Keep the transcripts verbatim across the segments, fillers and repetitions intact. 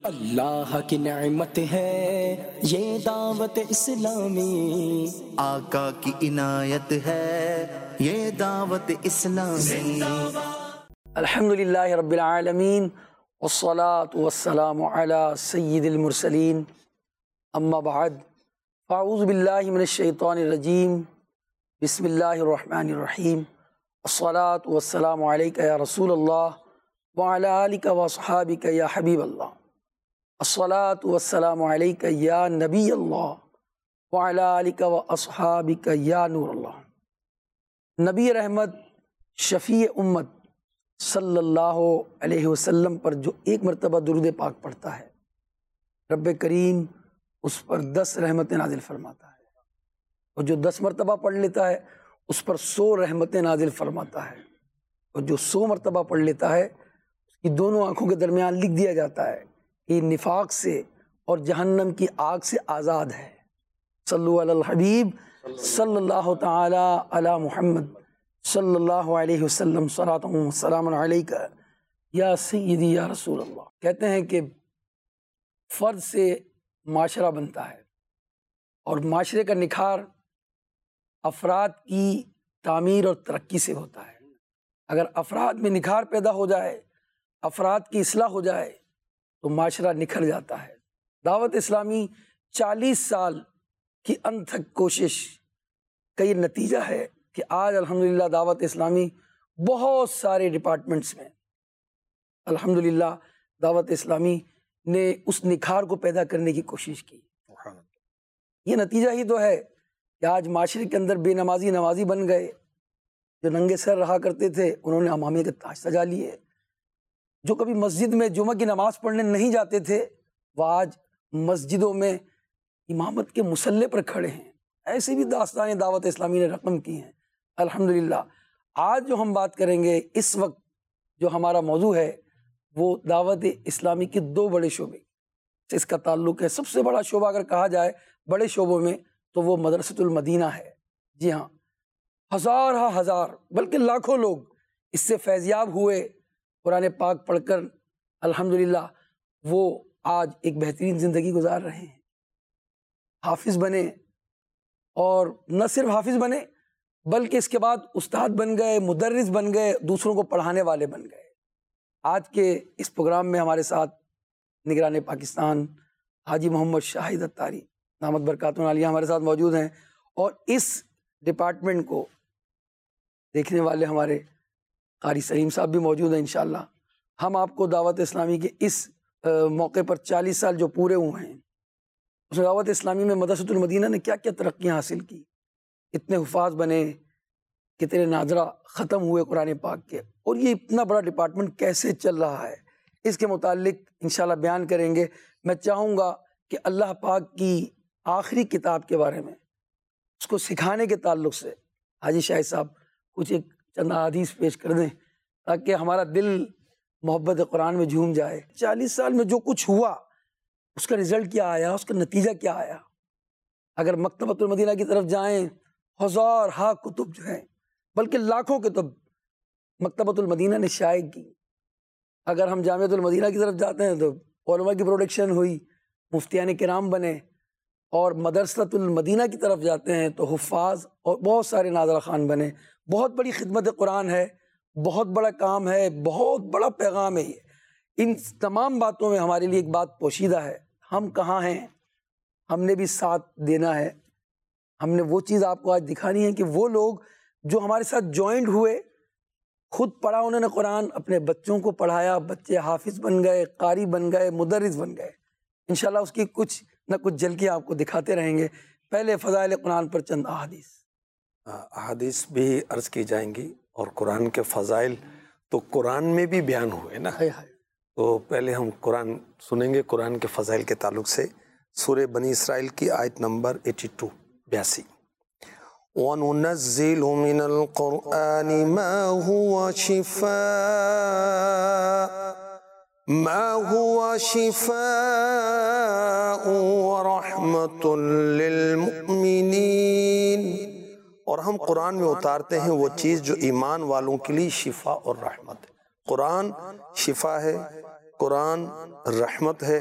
اللہ کی نعمت ہے یہ دعوت اسلامی، آقا کی عنایت ہے یہ دعوت اسلامی۔ الحمدللہ رب العالمین والصلاة والسلام علی سید المرسلین، اما بعد فاعوذ باللہ من الشیطان الرجیم، بسم اللہ الرحمن الرحیم، الصلاة والسلام علیک یا رسول اللہ وعلی آلک واصحابک یا حبیب اللہ، الصلاة والسلام علیک یا نبی اللہ وعلی آلک واصحابک یا نور اللہ۔ نبی رحمت شفیع امت صلی اللہ علیہ وسلم پر جو ایک مرتبہ درود پاک پڑھتا ہے، رب کریم اس پر دس رحمتیں نازل فرماتا ہے، اور جو دس مرتبہ پڑھ لیتا ہے اس پر سو رحمتیں نازل فرماتا ہے، اور جو سو مرتبہ پڑھ لیتا ہے اس کی دونوں آنکھوں کے درمیان لکھ دیا جاتا ہے کہ نفاق سے اور جہنم کی آگ سے آزاد ہے۔ صلو علی الحبیب صلی اللہ تعالی علی محمد صلی اللہ علیہ وسلم، صلاۃ و سلام علیک یا سیدی یا رسول اللہ۔ کہتے ہیں کہ فرد سے معاشرہ بنتا ہے، اور معاشرے کا نکھار افراد کی تعمیر اور ترقی سے ہوتا ہے۔ اگر افراد میں نکھار پیدا ہو جائے، افراد کی اصلاح ہو جائے تو معاشرہ نکھر جاتا ہے۔ دعوت اسلامی چالیس سال کی انتھک کوشش کا یہ نتیجہ ہے کہ آج الحمدللہ دعوت اسلامی بہت سارے ڈپارٹمنٹس میں الحمدللہ دعوت اسلامی نے اس نکھار کو پیدا کرنے کی کوشش کی۔ یہ نتیجہ ہی تو ہے کہ آج معاشرے کے اندر بے نمازی نمازی بن گئے، جو ننگے سر رہا کرتے تھے انہوں نے امامیہ کے تاج سجا لیے، جو کبھی مسجد میں جمعہ کی نماز پڑھنے نہیں جاتے تھے وہ آج مسجدوں میں امامت کے مصلی پر کھڑے ہیں۔ ایسی بھی داستانیں دعوت اسلامی نے رقم کی ہیں الحمدللہ۔ آج جو ہم بات کریں گے، اس وقت جو ہمارا موضوع ہے وہ دعوت اسلامی کے دو بڑے شعبے سے اس کا تعلق ہے۔ سب سے بڑا شعبہ اگر کہا جائے بڑے شعبوں میں تو وہ مدرسۃ المدینہ ہے۔ جی ہاں، ہزار ہا ہزار بلکہ لاکھوں لوگ اس سے فیضیاب ہوئے، قرآن پاک پڑھ کر الحمدللہ وہ آج ایک بہترین زندگی گزار رہے ہیں، حافظ بنے، اور نہ صرف حافظ بنے بلکہ اس کے بعد استاد بن گئے، مدرس بن گئے، دوسروں کو پڑھانے والے بن گئے۔ آج کے اس پروگرام میں ہمارے ساتھ نگران پاکستان حاجی محمد شاہد اتاری دامت برکاتہ عالیہ ہمارے ساتھ موجود ہیں، اور اس ڈپارٹمنٹ کو دیکھنے والے ہمارے قاری سلیم صاحب بھی موجود ہیں۔ انشاءاللہ ہم آپ کو دعوت اسلامی کے اس موقع پر چالیس سال جو پورے ہوئے ہیں اس میں دعوت اسلامی میں مدرسۃ المدینہ نے کیا کیا ترقیاں حاصل کی، کتنے حفاظ بنے، کتنے ناظرہ ختم ہوئے قرآن پاک کے، اور یہ اتنا بڑا ڈپارٹمنٹ کیسے چل رہا ہے اس کے متعلق انشاءاللہ بیان کریں گے۔ میں چاہوں گا کہ اللہ پاک کی آخری کتاب کے بارے میں، اس کو سکھانے کے تعلق سے حاجی شاہد صاحب کچھ ایک چند احادیث پیش کر دیں تاکہ ہمارا دل محبت قرآن میں جھوم جائے۔ چالیس سال میں جو کچھ ہوا اس کا رزلٹ کیا آیا، اس کا نتیجہ کیا آیا۔ اگر مکتبۃ المدینہ کی طرف جائیں، ہزار ہا کتب جو ہیں بلکہ لاکھوں کتب مکتبۃ المدینہ نے شائع کی۔ اگر ہم جامعۃ المدینہ کی طرف جاتے ہیں تو علماء کی پروڈکشن ہوئی، مفتیان کرام بنے، اور مدرسۃ المدینہ کی طرف جاتے ہیں تو حفاظ اور بہت سارے ناظرہ خان بنے۔ بہت بڑی خدمت قرآن ہے، بہت بڑا کام ہے، بہت بڑا پیغام ہے یہ۔ ان تمام باتوں میں ہمارے لیے ایک بات پوشیدہ ہے، ہم کہاں ہیں، ہم نے بھی ساتھ دینا ہے۔ ہم نے وہ چیز آپ کو آج دکھانی ہے کہ وہ لوگ جو ہمارے ساتھ جوائنٹ ہوئے، خود پڑھا انہوں نے قرآن، اپنے بچوں کو پڑھایا، بچے حافظ بن گئے، قاری بن گئے، مدرس بن گئے۔ انشاءاللہ اس کی کچھ نہ کچھ جھلکیاں آپ کو دکھاتے رہیں گے۔ پہلے فضائل قرآن پر چند احادیث احادیث بھی عرض کی جائیں گی، اور قرآن کے فضائل تو قرآن میں بھی بیان ہوئے نا، تو پہلے ہم قرآن سنیں گے قرآن کے فضائل کے تعلق سے۔ سورہ بنی اسرائیل کی آیت نمبر اٹھاسی بیاسی، وَنُنَزِّلُ مِنَ الْقُرْآنِ مَا هُوَ شِفَاءٌ مَا هُوَ شِفَاءٌ وَرَحْمَةٌ لِّلْمُؤْمِنِينَ، اور ہم قرآن میں اتارتے ہیں وہ چیز جو ایمان والوں کے لیے شفا اور رحمت ہے۔ قرآن شفا ہے قرآن رحمت ہے،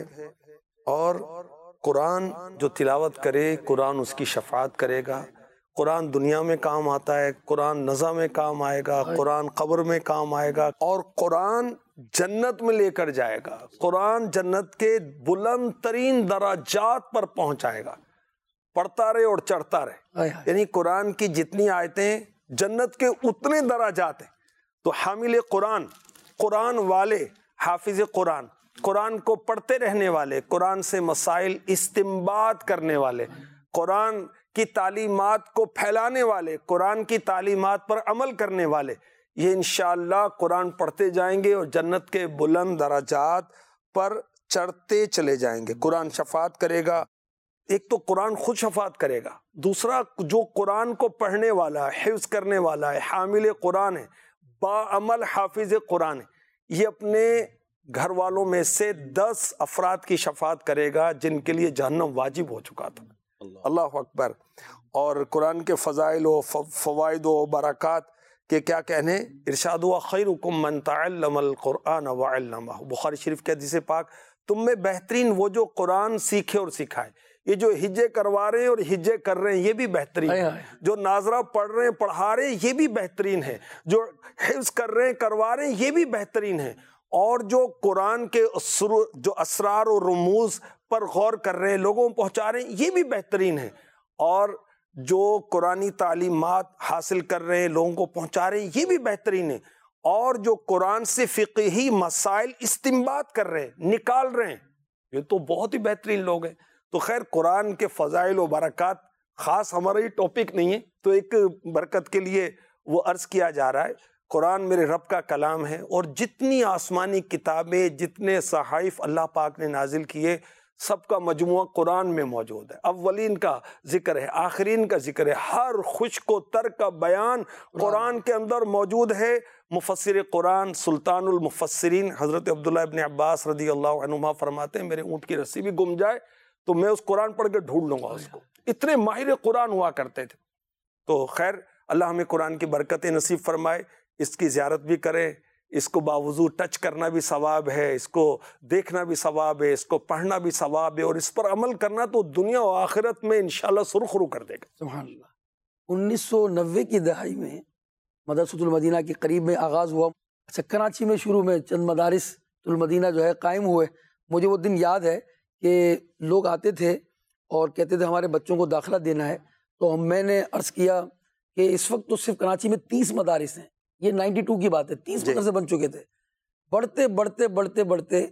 اور قرآن جو تلاوت کرے قرآن اس کی شفاعت کرے گا۔ قرآن دنیا میں کام آتا ہے، قرآن نزا میں کام آئے گا، قرآن قبر میں کام آئے گا، اور قرآن جنت میں لے کر جائے گا۔ قرآن جنت کے بلند ترین درجات پر پہنچائے گا، پڑھتا رہے اور چڑھتا رہے۔ یعنی قرآن کی جتنی آیتیں جنت کے اتنے درجات ہیں۔ تو حامل قرآن، قرآن والے، حافظ قرآن، قرآن کو پڑھتے رہنے والے، قرآن سے مسائل استنباط کرنے والے، قرآن کی تعلیمات کو پھیلانے والے، قرآن کی تعلیمات پر عمل کرنے والے، یہ انشاءاللہ قرآن پڑھتے جائیں گے اور جنت کے بلند درجات پر چڑھتے چلے جائیں گے۔ قرآن شفاعت کرے گا۔ ایک تو قرآن خود شفاعت کرے گا، دوسرا جو قرآن کو پڑھنے والا، حفظ کرنے والا ہے، حامل قرآن ہے، باعمل حافظ قرآن ہے، یہ اپنے گھر والوں میں سے دس افراد کی شفاعت کرے گا جن کے لیے جہنم واجب ہو چکا تھا۔ اللہ اکبر۔ اور قرآن کے فضائل و فوائد و برکات کے کیا کہنے، ارشاد ہوا خیرکم من تعلم القرآن وعلمہ، بخاری شریف کے حدیث پاک، تم میں بہترین وہ جو قرآن سیکھے اور سکھائے۔ یہ جو حجے کروا رہے ہیں اور حجے کر رہے ہیں یہ بھی بہترین ہے، جو ناظرہ پڑھ رہے ہیں پڑھا رہے ہیں یہ بھی بہترین ہے، جو حفظ کر رہے ہیں کروا رہے ہیں یہ بھی بہترین ہے، اور جو قرآن کے جو اسرار و رموز پر غور کر رہے ہیں لوگوں کو پہنچا رہے ہیں یہ بھی بہترین ہے، اور جو قرآنی تعلیمات حاصل کر رہے ہیں لوگوں کو پہنچا رہے ہیں یہ بھی بہترین ہے، اور جو قرآن سے فقہی مسائل استنباط کر رہے ہیں، نکال رہے ہیں، یہ تو بہت ہی بہترین لوگ ہیں۔ تو خیر قرآن کے فضائل و برکات خاص ہمارا یہ ٹاپک نہیں ہے، تو ایک برکت کے لیے وہ عرض کیا جا رہا ہے۔ قرآن میرے رب کا کلام ہے، اور جتنی آسمانی کتابیں، جتنے صحائف اللہ پاک نے نازل کیے سب کا مجموعہ قرآن میں موجود ہے۔ اولین کا ذکر ہے، آخرین کا ذکر ہے، ہر خشک و تر کا بیان قرآن کے اندر موجود ہے۔ مفسر قرآن سلطان المفسرین حضرت عبداللہ ابن عباس رضی اللہ عنہما فرماتے ہیں میرے اونٹ کی رسی بھی گم جائے تو میں اس قرآن پڑھ کے ڈھونڈ لوں گا اس کو، اتنے ماہر قرآن ہوا کرتے تھے۔ تو خیر اللہ ہمیں قرآن کی برکتیں نصیب فرمائے، اس کی زیارت بھی کریں، اس کو باوضو ٹچ کرنا بھی ثواب ہے، اس کو دیکھنا بھی ثواب ہے، اس کو پڑھنا بھی ثواب ہے، اور اس پر عمل کرنا تو دنیا و آخرت میں انشاءاللہ سرخرو کر دے گا۔ سبحان اللہ۔ انیس سو نوے کی دہائی میں مدرسۃ المدینہ کے قریب میں آغاز ہوا۔ اچھا کراچی میں شروع میں چند مدارس المدینہ جو ہے قائم ہوئے۔ مجھے وہ دن یاد ہے کہ لوگ آتے تھے اور کہتے تھے ہمارے بچوں کو داخلہ دینا ہے، تو میں نے عرض کیا کہ اس وقت تو صرف کراچی میں تیس مدارس ہیں، یہ نائنٹی ٹو کی بات ہے، تیس مدرسے بن چکے تھے۔ بڑھتے بڑھتے بڑھتے بڑھتے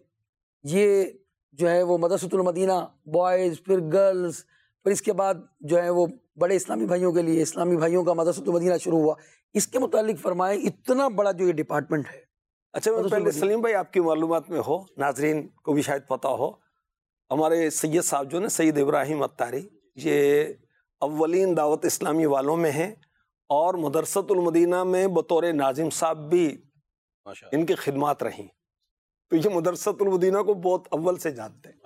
یہ جو ہے وہ مدرسۃ المدینہ بوائز، پھر گرلز، پھر اس کے بعد جو ہے وہ بڑے اسلامی بھائیوں کے لیے اسلامی بھائیوں کا مدرسۃ المدینہ شروع ہوا۔ اس کے متعلق فرمائیں اتنا بڑا جو یہ ڈپارٹمنٹ ہے۔ اچھا میں پہلے سلیم بھائی آپ کی معلومات میں ہو، ناظرین کو بھی شاید پتہ ہو، ہمارے سید صاحب جو نا سید ابراہیم عطاری، یہ اولین دعوت اسلامی والوں میں ہیں، اور مدرسۃ المدینہ میں بطور ناظم صاحب بھی ان کی خدمات رہیں، تو یہ مدرسۃ المدینہ کو بہت اول سے جانتے ہیں۔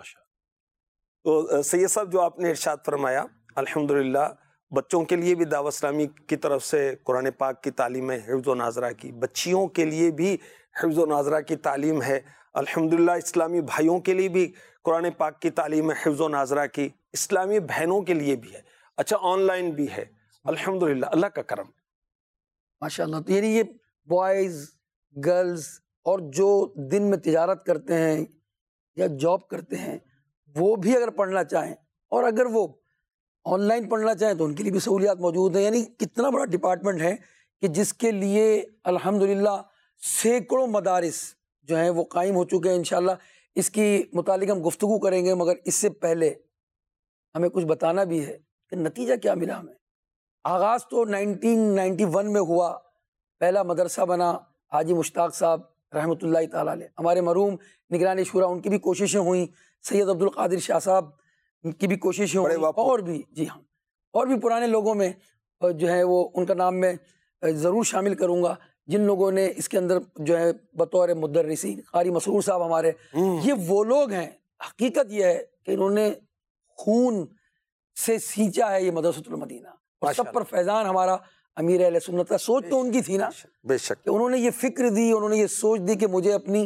تو سید صاحب جو آپ نے ارشاد فرمایا الحمدللہ، بچوں کے لیے بھی دعوت اسلامی کی طرف سے قرآن پاک کی تعلیم ہے، حفظ و ناظرہ کی، بچیوں کے لیے بھی حفظ و ناظرہ کی تعلیم ہے، الحمدللہ اسلامی بھائیوں کے لیے بھی قرآن پاک کی تعلیم ہے، حفظ و ناظرہ کی، اسلامی بہنوں کے لیے بھی ہے، اچھا آن لائن بھی ہے، الحمدللہ اللہ کا کرم ماشاءاللہ۔ تو یعنی یہ بوائز، گرلز اور جو دن میں تجارت کرتے ہیں یا جاب کرتے ہیں وہ بھی اگر پڑھنا چاہیں، اور اگر وہ آن لائن پڑھنا چاہیں تو ان کے لیے بھی سہولیات موجود ہیں۔ یعنی کتنا بڑا ڈپارٹمنٹ ہے کہ جس کے لیے الحمدللہ سینکڑوں مدارس جو ہیں وہ قائم ہو چکے ہیں۔ انشاءاللہ اس کی متعلق ہم گفتگو کریں گے، مگر اس سے پہلے ہمیں کچھ بتانا بھی ہے کہ نتیجہ کیا ملا ہمیں۔ آغاز تو نائنٹین نائنٹی ون میں ہوا، پہلا مدرسہ بنا حاجی مشتاق صاحب رحمۃ اللہ تعالیٰ علیہ، ہمارے مرحوم نگران شورا ان کی بھی کوششیں ہوئیں، سید عبد القادر شاہ صاحب کی بھی کوششیں ہوئیں، اور بھی جی ہاں اور بھی پرانے لوگوں میں جو ہے وہ ان کا نام میں ضرور شامل کروں گا جن لوگوں نے اس کے اندر جو ہے بطور مدرسین، قاری مسرور صاحب ہمارے، یہ وہ لوگ ہیں، حقیقت یہ ہے کہ انہوں نے خون سے سینچا ہے یہ مدرسۃ المدینہ، اور سب پر فیضان ہمارا امیر اہل سنت کا۔ سوچ تو ان کی تھی نا، بے شک، کہ انہوں نے یہ فکر دی، انہوں نے یہ سوچ دی کہ مجھے اپنی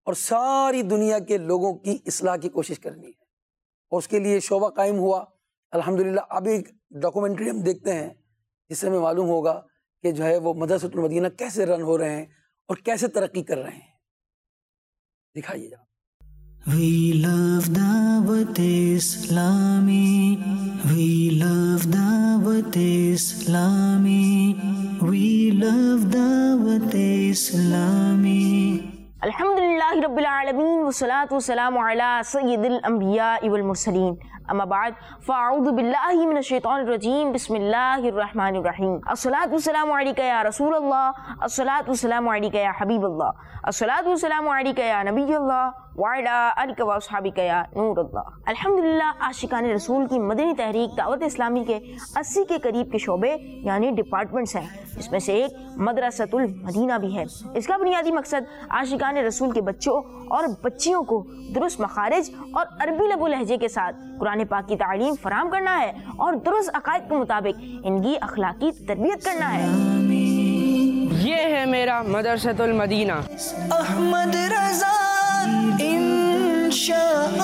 اور ساری دنیا کے لوگوں کی اصلاح کی کوشش کرنی ہے، اور اس کے لیے شعبہ قائم ہوا الحمدللہ۔ اب ایک ڈاکومنٹری ہم دیکھتے ہیں جس سے ہمیں معلوم ہوگا کہ جو ہے وہ مدرسۃ المدینہ کیسے رن ہو رہے ہیں اور کیسے ترقی کر رہے ہیں، دکھائیے جا۔ We love Dawat Islami, we love Dawat Islami, we love Dawat Islami. الحمدللہ رب العالمین والصلاة والسلام علی سید الانبیاء والمرسلین، اما بعد فاعوذ باللہ من الشیطان الرجیم، بسم اللہ الرحمن الرحیم۔ الصلاة والسلام علیکہ یا رسول اللہ، الصلاة والسلام علیکہ یا حبیب اللہ، الصلاة والسلام علیکہ یا نبی اللہ، وعلی آلک و اصحابک یا نور اللہ۔ الحمدللہ عاشقان رسول کی مدنی تحریک دعوت اسلامی کے اسی کے قریب کے شعبے یعنی ڈپارٹمنٹس ہیں، جس میں سے ایک مدرسۃ المدینہ بھی ہے۔ اس کا بنیادی مقصد عاشقان رسول کے بچوں اور بچیوں کو درست مخارج اور عربی لب و لہجے کے ساتھ قرآن پاک کی تعلیم فراہم کرنا ہے اور درست عقائد کے مطابق ان کی اخلاقی تربیت کرنا ہے۔ یہ ہے میرا مدرسۃ المدینہ۔ احمد رضا انشاءاللہ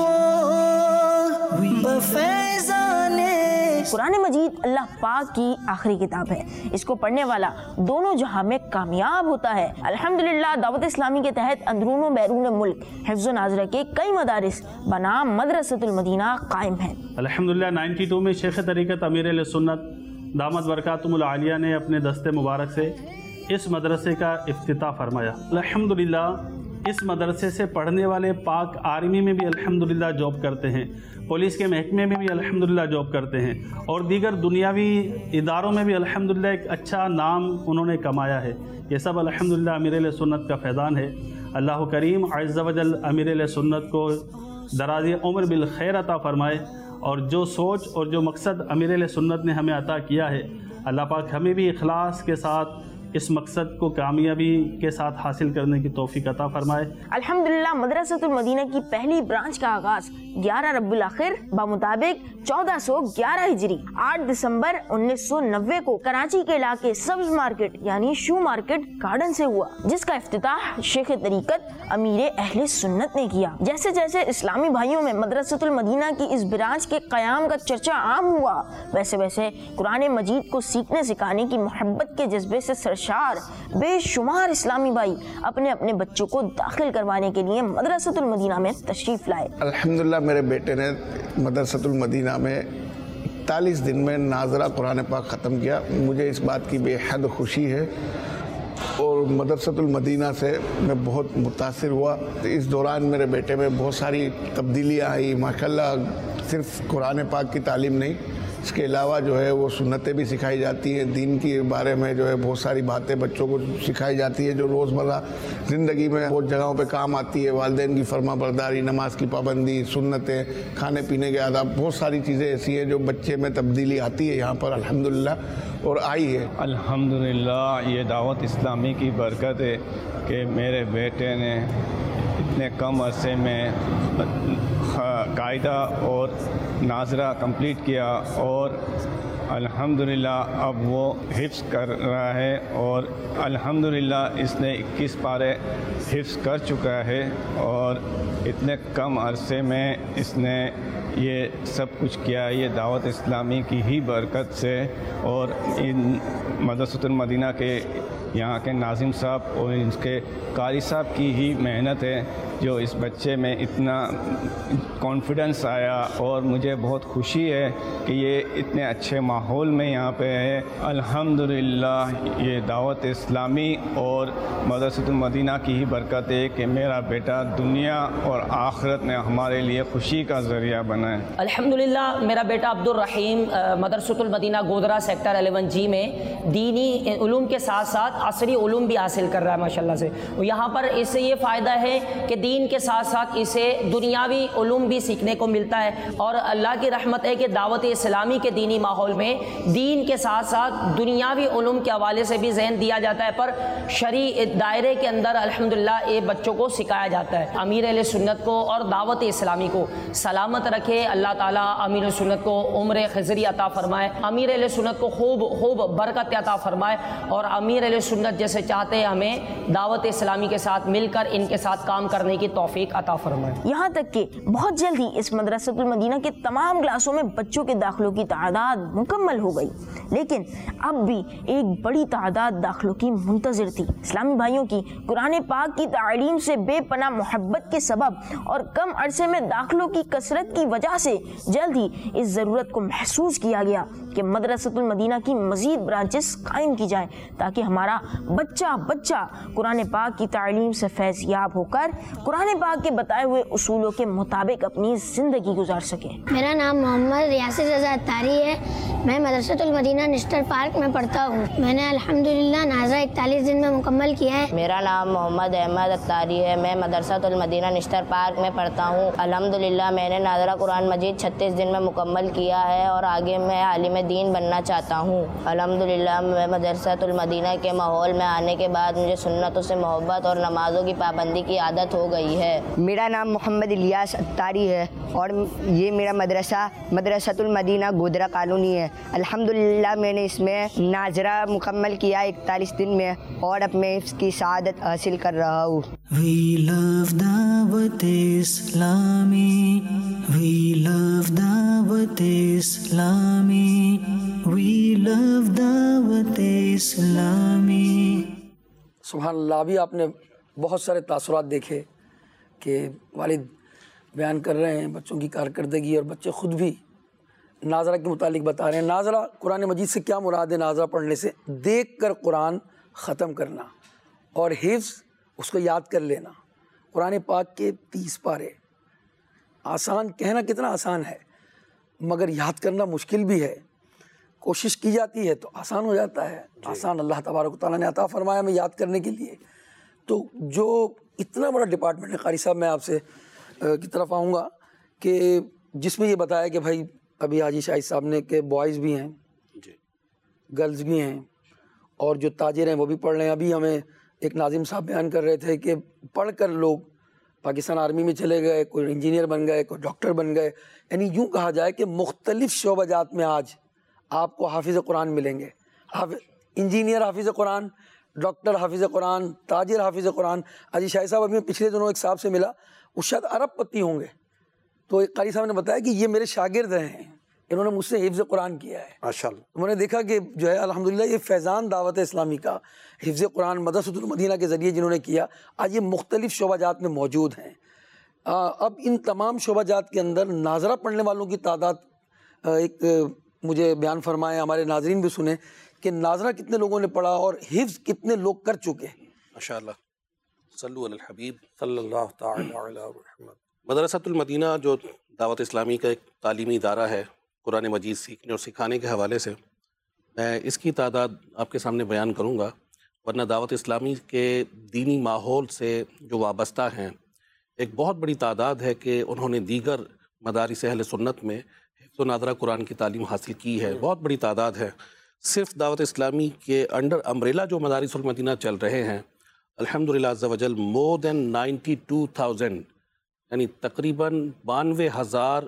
بفیضان۔ قرآن مجید اللہ پاک کی آخری کتاب ہے، اس کو پڑھنے والا دونوں جہاں میں کامیاب ہوتا ہے۔ الحمدللہ دعوت اسلامی کے تحت اندرون و بیرون ملک حفظ و ناظرہ کے کئی مدارس بنام مدرسۃ المدینہ قائم ہیں۔ الحمدللہ نائنٹی ٹو میں شیخ طریقت امیر اہل سنت دامت برکاتہم العالیہ نے اپنے دست مبارک سے اس مدرسے کا افتتاح فرمایا۔ الحمدللہ اس مدرسے سے پڑھنے والے پاک آرمی میں بھی الحمدللہ جاب کرتے ہیں، پولیس کے محکمے میں بھی الحمدللہ جاب کرتے ہیں، اور دیگر دنیاوی اداروں میں بھی الحمدللہ ایک اچھا نام انہوں نے کمایا ہے۔ یہ سب الحمدللہ امیر اہل سنت کا فیضان ہے۔ اللہ کریم عز و جل امیر اہل سنت کو دراز عمر بالخیر عطا فرمائے، اور جو سوچ اور جو مقصد امیر اہل سنت نے ہمیں عطا کیا ہے، اللہ پاک ہمیں بھی اخلاص کے ساتھ اس مقصد کو کامیابی کے ساتھ حاصل کرنے کی توفیق عطا فرمائے۔ الحمدللہ مدرسۃ المدینہ کی پہلی برانچ کا آغاز گیارہ ربیع الاخر بمطابق چودہ سو گیارہ ہجری آٹھ دسمبر انیس سو نوے کو کراچی کے علاقے سبز مارکیٹ یعنی شو مارکیٹ گارڈن سے ہوا، جس کا افتتاح شیخ طریقت امیر اہل سنت نے کیا۔ جیسے جیسے اسلامی بھائیوں میں مدرسۃ المدینہ کی اس برانچ کے قیام کا چرچا عام ہوا، ویسے ویسے قرآن مجید کو سیکھنے سکھانے کی محبت کے جذبے سے سرشار بے شمار اسلامی بھائی اپنے اپنے بچوں کو داخل کروانے کے لیے مدرسۃ المدینہ میں تشریف لائے۔ الحمدللہ میرے بیٹے نے مدرسۃ المدینہ میں اکتالیس دن میں ناظرہ قرآن پاک ختم کیا۔ مجھے اس بات کی بے حد خوشی ہے اور مدرسۃ المدینہ سے میں بہت متاثر ہوا۔ اس دوران میرے بیٹے میں بہت ساری تبدیلیاں آئی ماشاءاللہ۔ صرف قرآن پاک کی تعلیم نہیں، اس کے علاوہ جو ہے وہ سنتیں بھی سکھائی جاتی ہیں، دین کے بارے میں جو ہے بہت ساری باتیں بچوں کو سکھائی جاتی ہے جو روزمرہ زندگی میں بہت جگہوں پہ کام آتی ہے۔ والدین کی فرما برداری، نماز کی پابندی، سنتیں، کھانے پینے کے آداب، بہت ساری چیزیں ایسی ہیں جو بچے میں تبدیلی آتی ہے یہاں پر الحمدللہ اور آئی ہے۔ الحمدللہ یہ دعوت اسلامی کی برکت ہے کہ میرے بیٹے نے اتنے کم عرصے میں قاعدہ اور ناظرہ کمپلیٹ کیا، اور الحمدللہ اب وہ حفظ کر رہا ہے، اور الحمدللہ اس نے اکیس پارے حفظ کر چکا ہے، اور اتنے کم عرصے میں اس نے یہ سب کچھ کیا۔ یہ دعوت اسلامی کی ہی برکت سے اور ان مدرسۃ المدینہ کے یہاں کے ناظم صاحب اور ان کے قاری صاحب کی ہی محنت ہے جو اس بچے میں اتنا کانفیڈنس آیا، اور مجھے بہت خوشی ہے کہ یہ اتنے اچھے ماحول میں یہاں پہ ہے۔ الحمدللہ یہ دعوت اسلامی اور مدرسۃ المدینہ کی ہی برکت ہے کہ میرا بیٹا دنیا اور آخرت میں ہمارے لیے خوشی کا ذریعہ بنا ہے۔ الحمدللہ میرا بیٹا عبد الرحیم مدرسۃ المدینہ گودرا سیکٹر الیون جی میں دینی علوم کے ساتھ ساتھ عصری علوم بھی حاصل کر رہا ہے ماشاءاللہ سے۔ یہاں پر اس سے یہ فائدہ ہے کہ دین کے ساتھ ساتھ اسے دنیاوی علوم بھی سیکھنے کو ملتا ہے، اور اللہ کی رحمت ہے کہ دعوت اسلامی کے دینی ماحول میں دین کے ساتھ ساتھ دنیاوی علوم کے حوالے سے بھی ذہن دیا جاتا ہے، پر شرعی دائرے کے اندر الحمدللہ یہ بچوں کو سکھایا جاتا ہے۔ امیر اہل سنت کو اور دعوت اسلامی کو سلامت رکھے اللہ تعالیٰ، امیر سنت کو عمر خضری عطا فرمائے، امیر اہل سنت کو خوب خوب برکت عطا فرمائے، اور امیر اہل سنت جیسے چاہتے ہیں ہمیں دعوت اسلامی کے ساتھ مل کر ان کے ساتھ کام کرنے کی توفیق عطا فرمائے۔ یہاں تک کہ بہت جلد ہی اس مدرسۃ المدینہ کے تمام کلاسوں میں بچوں کے داخلوں کی تعداد مکمل ہو گئی، لیکن اب بھی ایک بڑی تعداد داخلوں کی منتظر تھی۔ اسلامی بھائیوں کی قرآن پاک کی تعلیم سے بے پناہ محبت کے سبب اور کم عرصے میں داخلوں کی کثرت کی وجہ سے جلد ہی اس ضرورت کو محسوس کیا گیا کہ مدرسۃ المدینہ کی مزید برانچز قائم کی جائیں تاکہ ہمارا بچہ بچہ قرآن پاک کی تعلیم سے فیض یاب ہو کر قرآن پاک کے بتائے ہوئے اصولوں کے مطابق اپنی زندگی گزار سکے۔ میرا نام محمد ریاست رضا اتاری ہے، میں مدرسۃ المدینہ نسٹر پارک میں پڑھتا ہوں۔ میں نے الحمدللہ ناظرہ اکتالیس دن میں مکمل کیا ہے۔ میرا نام محمد احمد اتاری ہے، میں مدرسۃ المدینہ نسٹر پارک میں پڑھتا ہوں۔ الحمدللہ میں نے ناظرہ قرآن مجید چھتیس دن میں مکمل کیا ہے اور آگے میں عالم دین بننا چاہتا ہوں۔ الحمدللہ میں مدرسۃ المدینہ کے ماحول میں آنے کے بعد مجھے سنتوں سے محبت اور نمازوں کی پابندی کی عادت ہو گئی ہے۔ میرا نام محمد الیاس اتاری ہے اور یہ میرا مدرسہ مدرسۃ المدینہ گودرا کالونی ہے۔ الحمدللہ میں نے اس میں ناظرہ مکمل کیا اکتالیس دن میں اور اب میں اس کی سعادت حاصل کر رہا ہوں۔ We love دعوت اسلامی، We love دعوت اسلامی، We love دعوت اسلامی۔ سبحان اللہ، ابھی آپ نے بہت سارے تاثرات دیکھے کہ والد بیان کر رہے ہیں بچوں کی کارکردگی اور بچے خود بھی ناظرہ کے متعلق بتا رہے ہیں۔ ناظرہ قرآن مجید سے کیا مراد ہے؟ ناظرہ پڑھنے سے دیکھ کر قرآن ختم کرنا اور حفظ اس کو یاد کر لینا۔ قرآن پاک کے تیس پارے، آسان کہنا کتنا آسان ہے مگر یاد کرنا مشکل بھی ہے۔ کوشش کی جاتی ہے تو آسان ہو جاتا ہے، آسان اللہ تبارک و تعالیٰ نے عطا فرمایا ہمیں یاد کرنے کے لیے۔ تو جو اتنا بڑا ڈپارٹمنٹ ہے، قاری صاحب میں آپ سے کی طرف آؤں گا کہ جس میں یہ بتایا کہ بھائی ابھی حاجی شاہد صاحب نے کہ بوائز بھی ہیں، گرلز بھی ہیں اور جو تاجر ہیں وہ بھی پڑھ رہے ہیں۔ ابھی ہمیں ایک ناظم صاحب بیان کر رہے تھے کہ پڑھ کر لوگ پاکستان آرمی میں چلے گئے، کوئی انجینئر بن گئے، کوئی ڈاکٹر بن گئے۔ یعنی یوں کہا جائے کہ مختلف شعبہ جات میں آج آپ کو حافظ قرآن ملیں گے۔ انجینئر حافظ قرآن، ڈاکٹر حافظ قرآن، تاجر حافظ قرآن۔ حاجی شاہد صاحب ابھی پچھلے دنوں ایک صاحب سے ملا، وہ شاید ارب پتی ہوں گے، تو ایک قاری صاحب نے بتایا کہ یہ میرے شاگرد رہے ہیں، انہوں نے مجھ سے حفظ قرآن کیا ہے۔ ماشاءاللہ انہوں نے دیکھا کہ جو ہے الحمدللہ یہ فیضان دعوت اسلامی کا حفظ قرآن مدرسۃ المدینہ کے ذریعے جنہوں نے کیا، آج یہ مختلف شعبہ جات میں موجود ہیں۔ اب ان تمام شعبہ جات کے اندر ناظرہ پڑھنے والوں کی تعداد ایک مجھے بیان فرمائے، ہمارے ناظرین بھی سنیں کہ ناظرہ کتنے لوگوں نے پڑھا اور حفظ کتنے لوگ کر چکے۔ ماشاءاللہ، صلو علی الحبیب صلی اللہ تعالی علی محمد۔ مدرسۃ المدینہ جو دعوت اسلامی کا ایک تعلیمی ادارہ ہے قرآن مجید سیکھنے اور سکھانے کے حوالے سے، میں اس کی تعداد آپ کے سامنے بیان کروں گا، ورنہ دعوت اسلامی کے دینی ماحول سے جو وابستہ ہیں ایک بہت بڑی تعداد ہے کہ انہوں نے دیگر مدارس اہل سنت میں حفظ و ناظرہ قرآن کی تعلیم حاصل کی ہے، بہت بڑی تعداد ہے۔ صرف دعوت اسلامی کے انڈر امبریلا جو مدارس المدینہ چل رہے ہیں، الحمدللہ عز و جل مور دین نائنٹی ٹو تھاؤزینڈ، یعنی تقریباً بانوے ہزار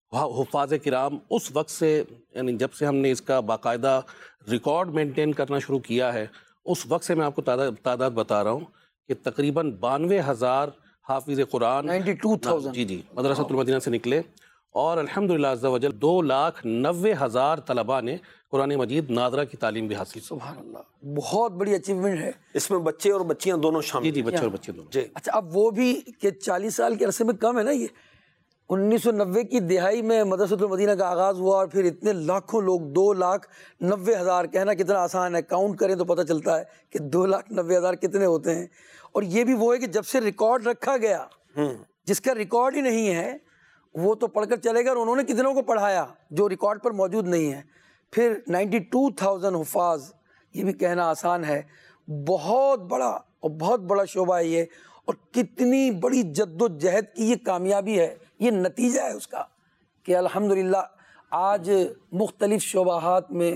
حفاظ کرام اس وقت سے، یعنی جب سے ہم نے اس کا باقاعدہ ریکارڈ مینٹین کرنا شروع کیا ہے اس وقت سے میں آپ کو تعداد تعداد بتا رہا ہوں کہ تقریباً بانوے ہزار حافظ قرآن نائنٹی ٹو تھاؤزینڈ جی جی مدرسۃ المدینہ سے نکلے، اور الحمدللہ عز و جل دو لاکھ نوے ہزار طلباء نے قرآن مجید ناظرہ کی تعلیم بھی حاصل۔ سبحان اللہ، بہت بڑی اچیومنٹ ہے۔ اس میں بچے اور بچیاں دونوں شامل۔ جی جی بچے اور بچے دونوں۔ اچھا، اب وہ بھی کہ چالیس سال کے عرصے میں کم ہے نا، یہ انیس سو نوے کی دہائی میں مدرسۃ المدینہ کا آغاز ہوا اور پھر اتنے لاکھوں لوگ، دو لاکھ نوے ہزار کہنا کتنا آسان ہے، کاؤنٹ کریں تو پتہ چلتا ہے کہ دو لاکھ نوے ہزار کتنے ہوتے ہیں۔ اور یہ بھی وہ ہے کہ جب سے ریکارڈ رکھا گیا، جس کا ریکارڈ ہی نہیں ہے وہ تو پڑھ کر چلے گا، اور انہوں نے کتنوں کو پڑھایا جو ریکارڈ پر موجود نہیں ہے۔ پھر نائنٹی ٹو تھاؤزینڈ حفاظ، یہ بھی کہنا آسان ہے، بہت بڑا اور بہت بڑا شعبہ ہے یہ، اور کتنی بڑی جد و جہد کی یہ کامیابی ہے، یہ نتیجہ ہے اس کا کہ الحمدللہ آج مختلف شعبات میں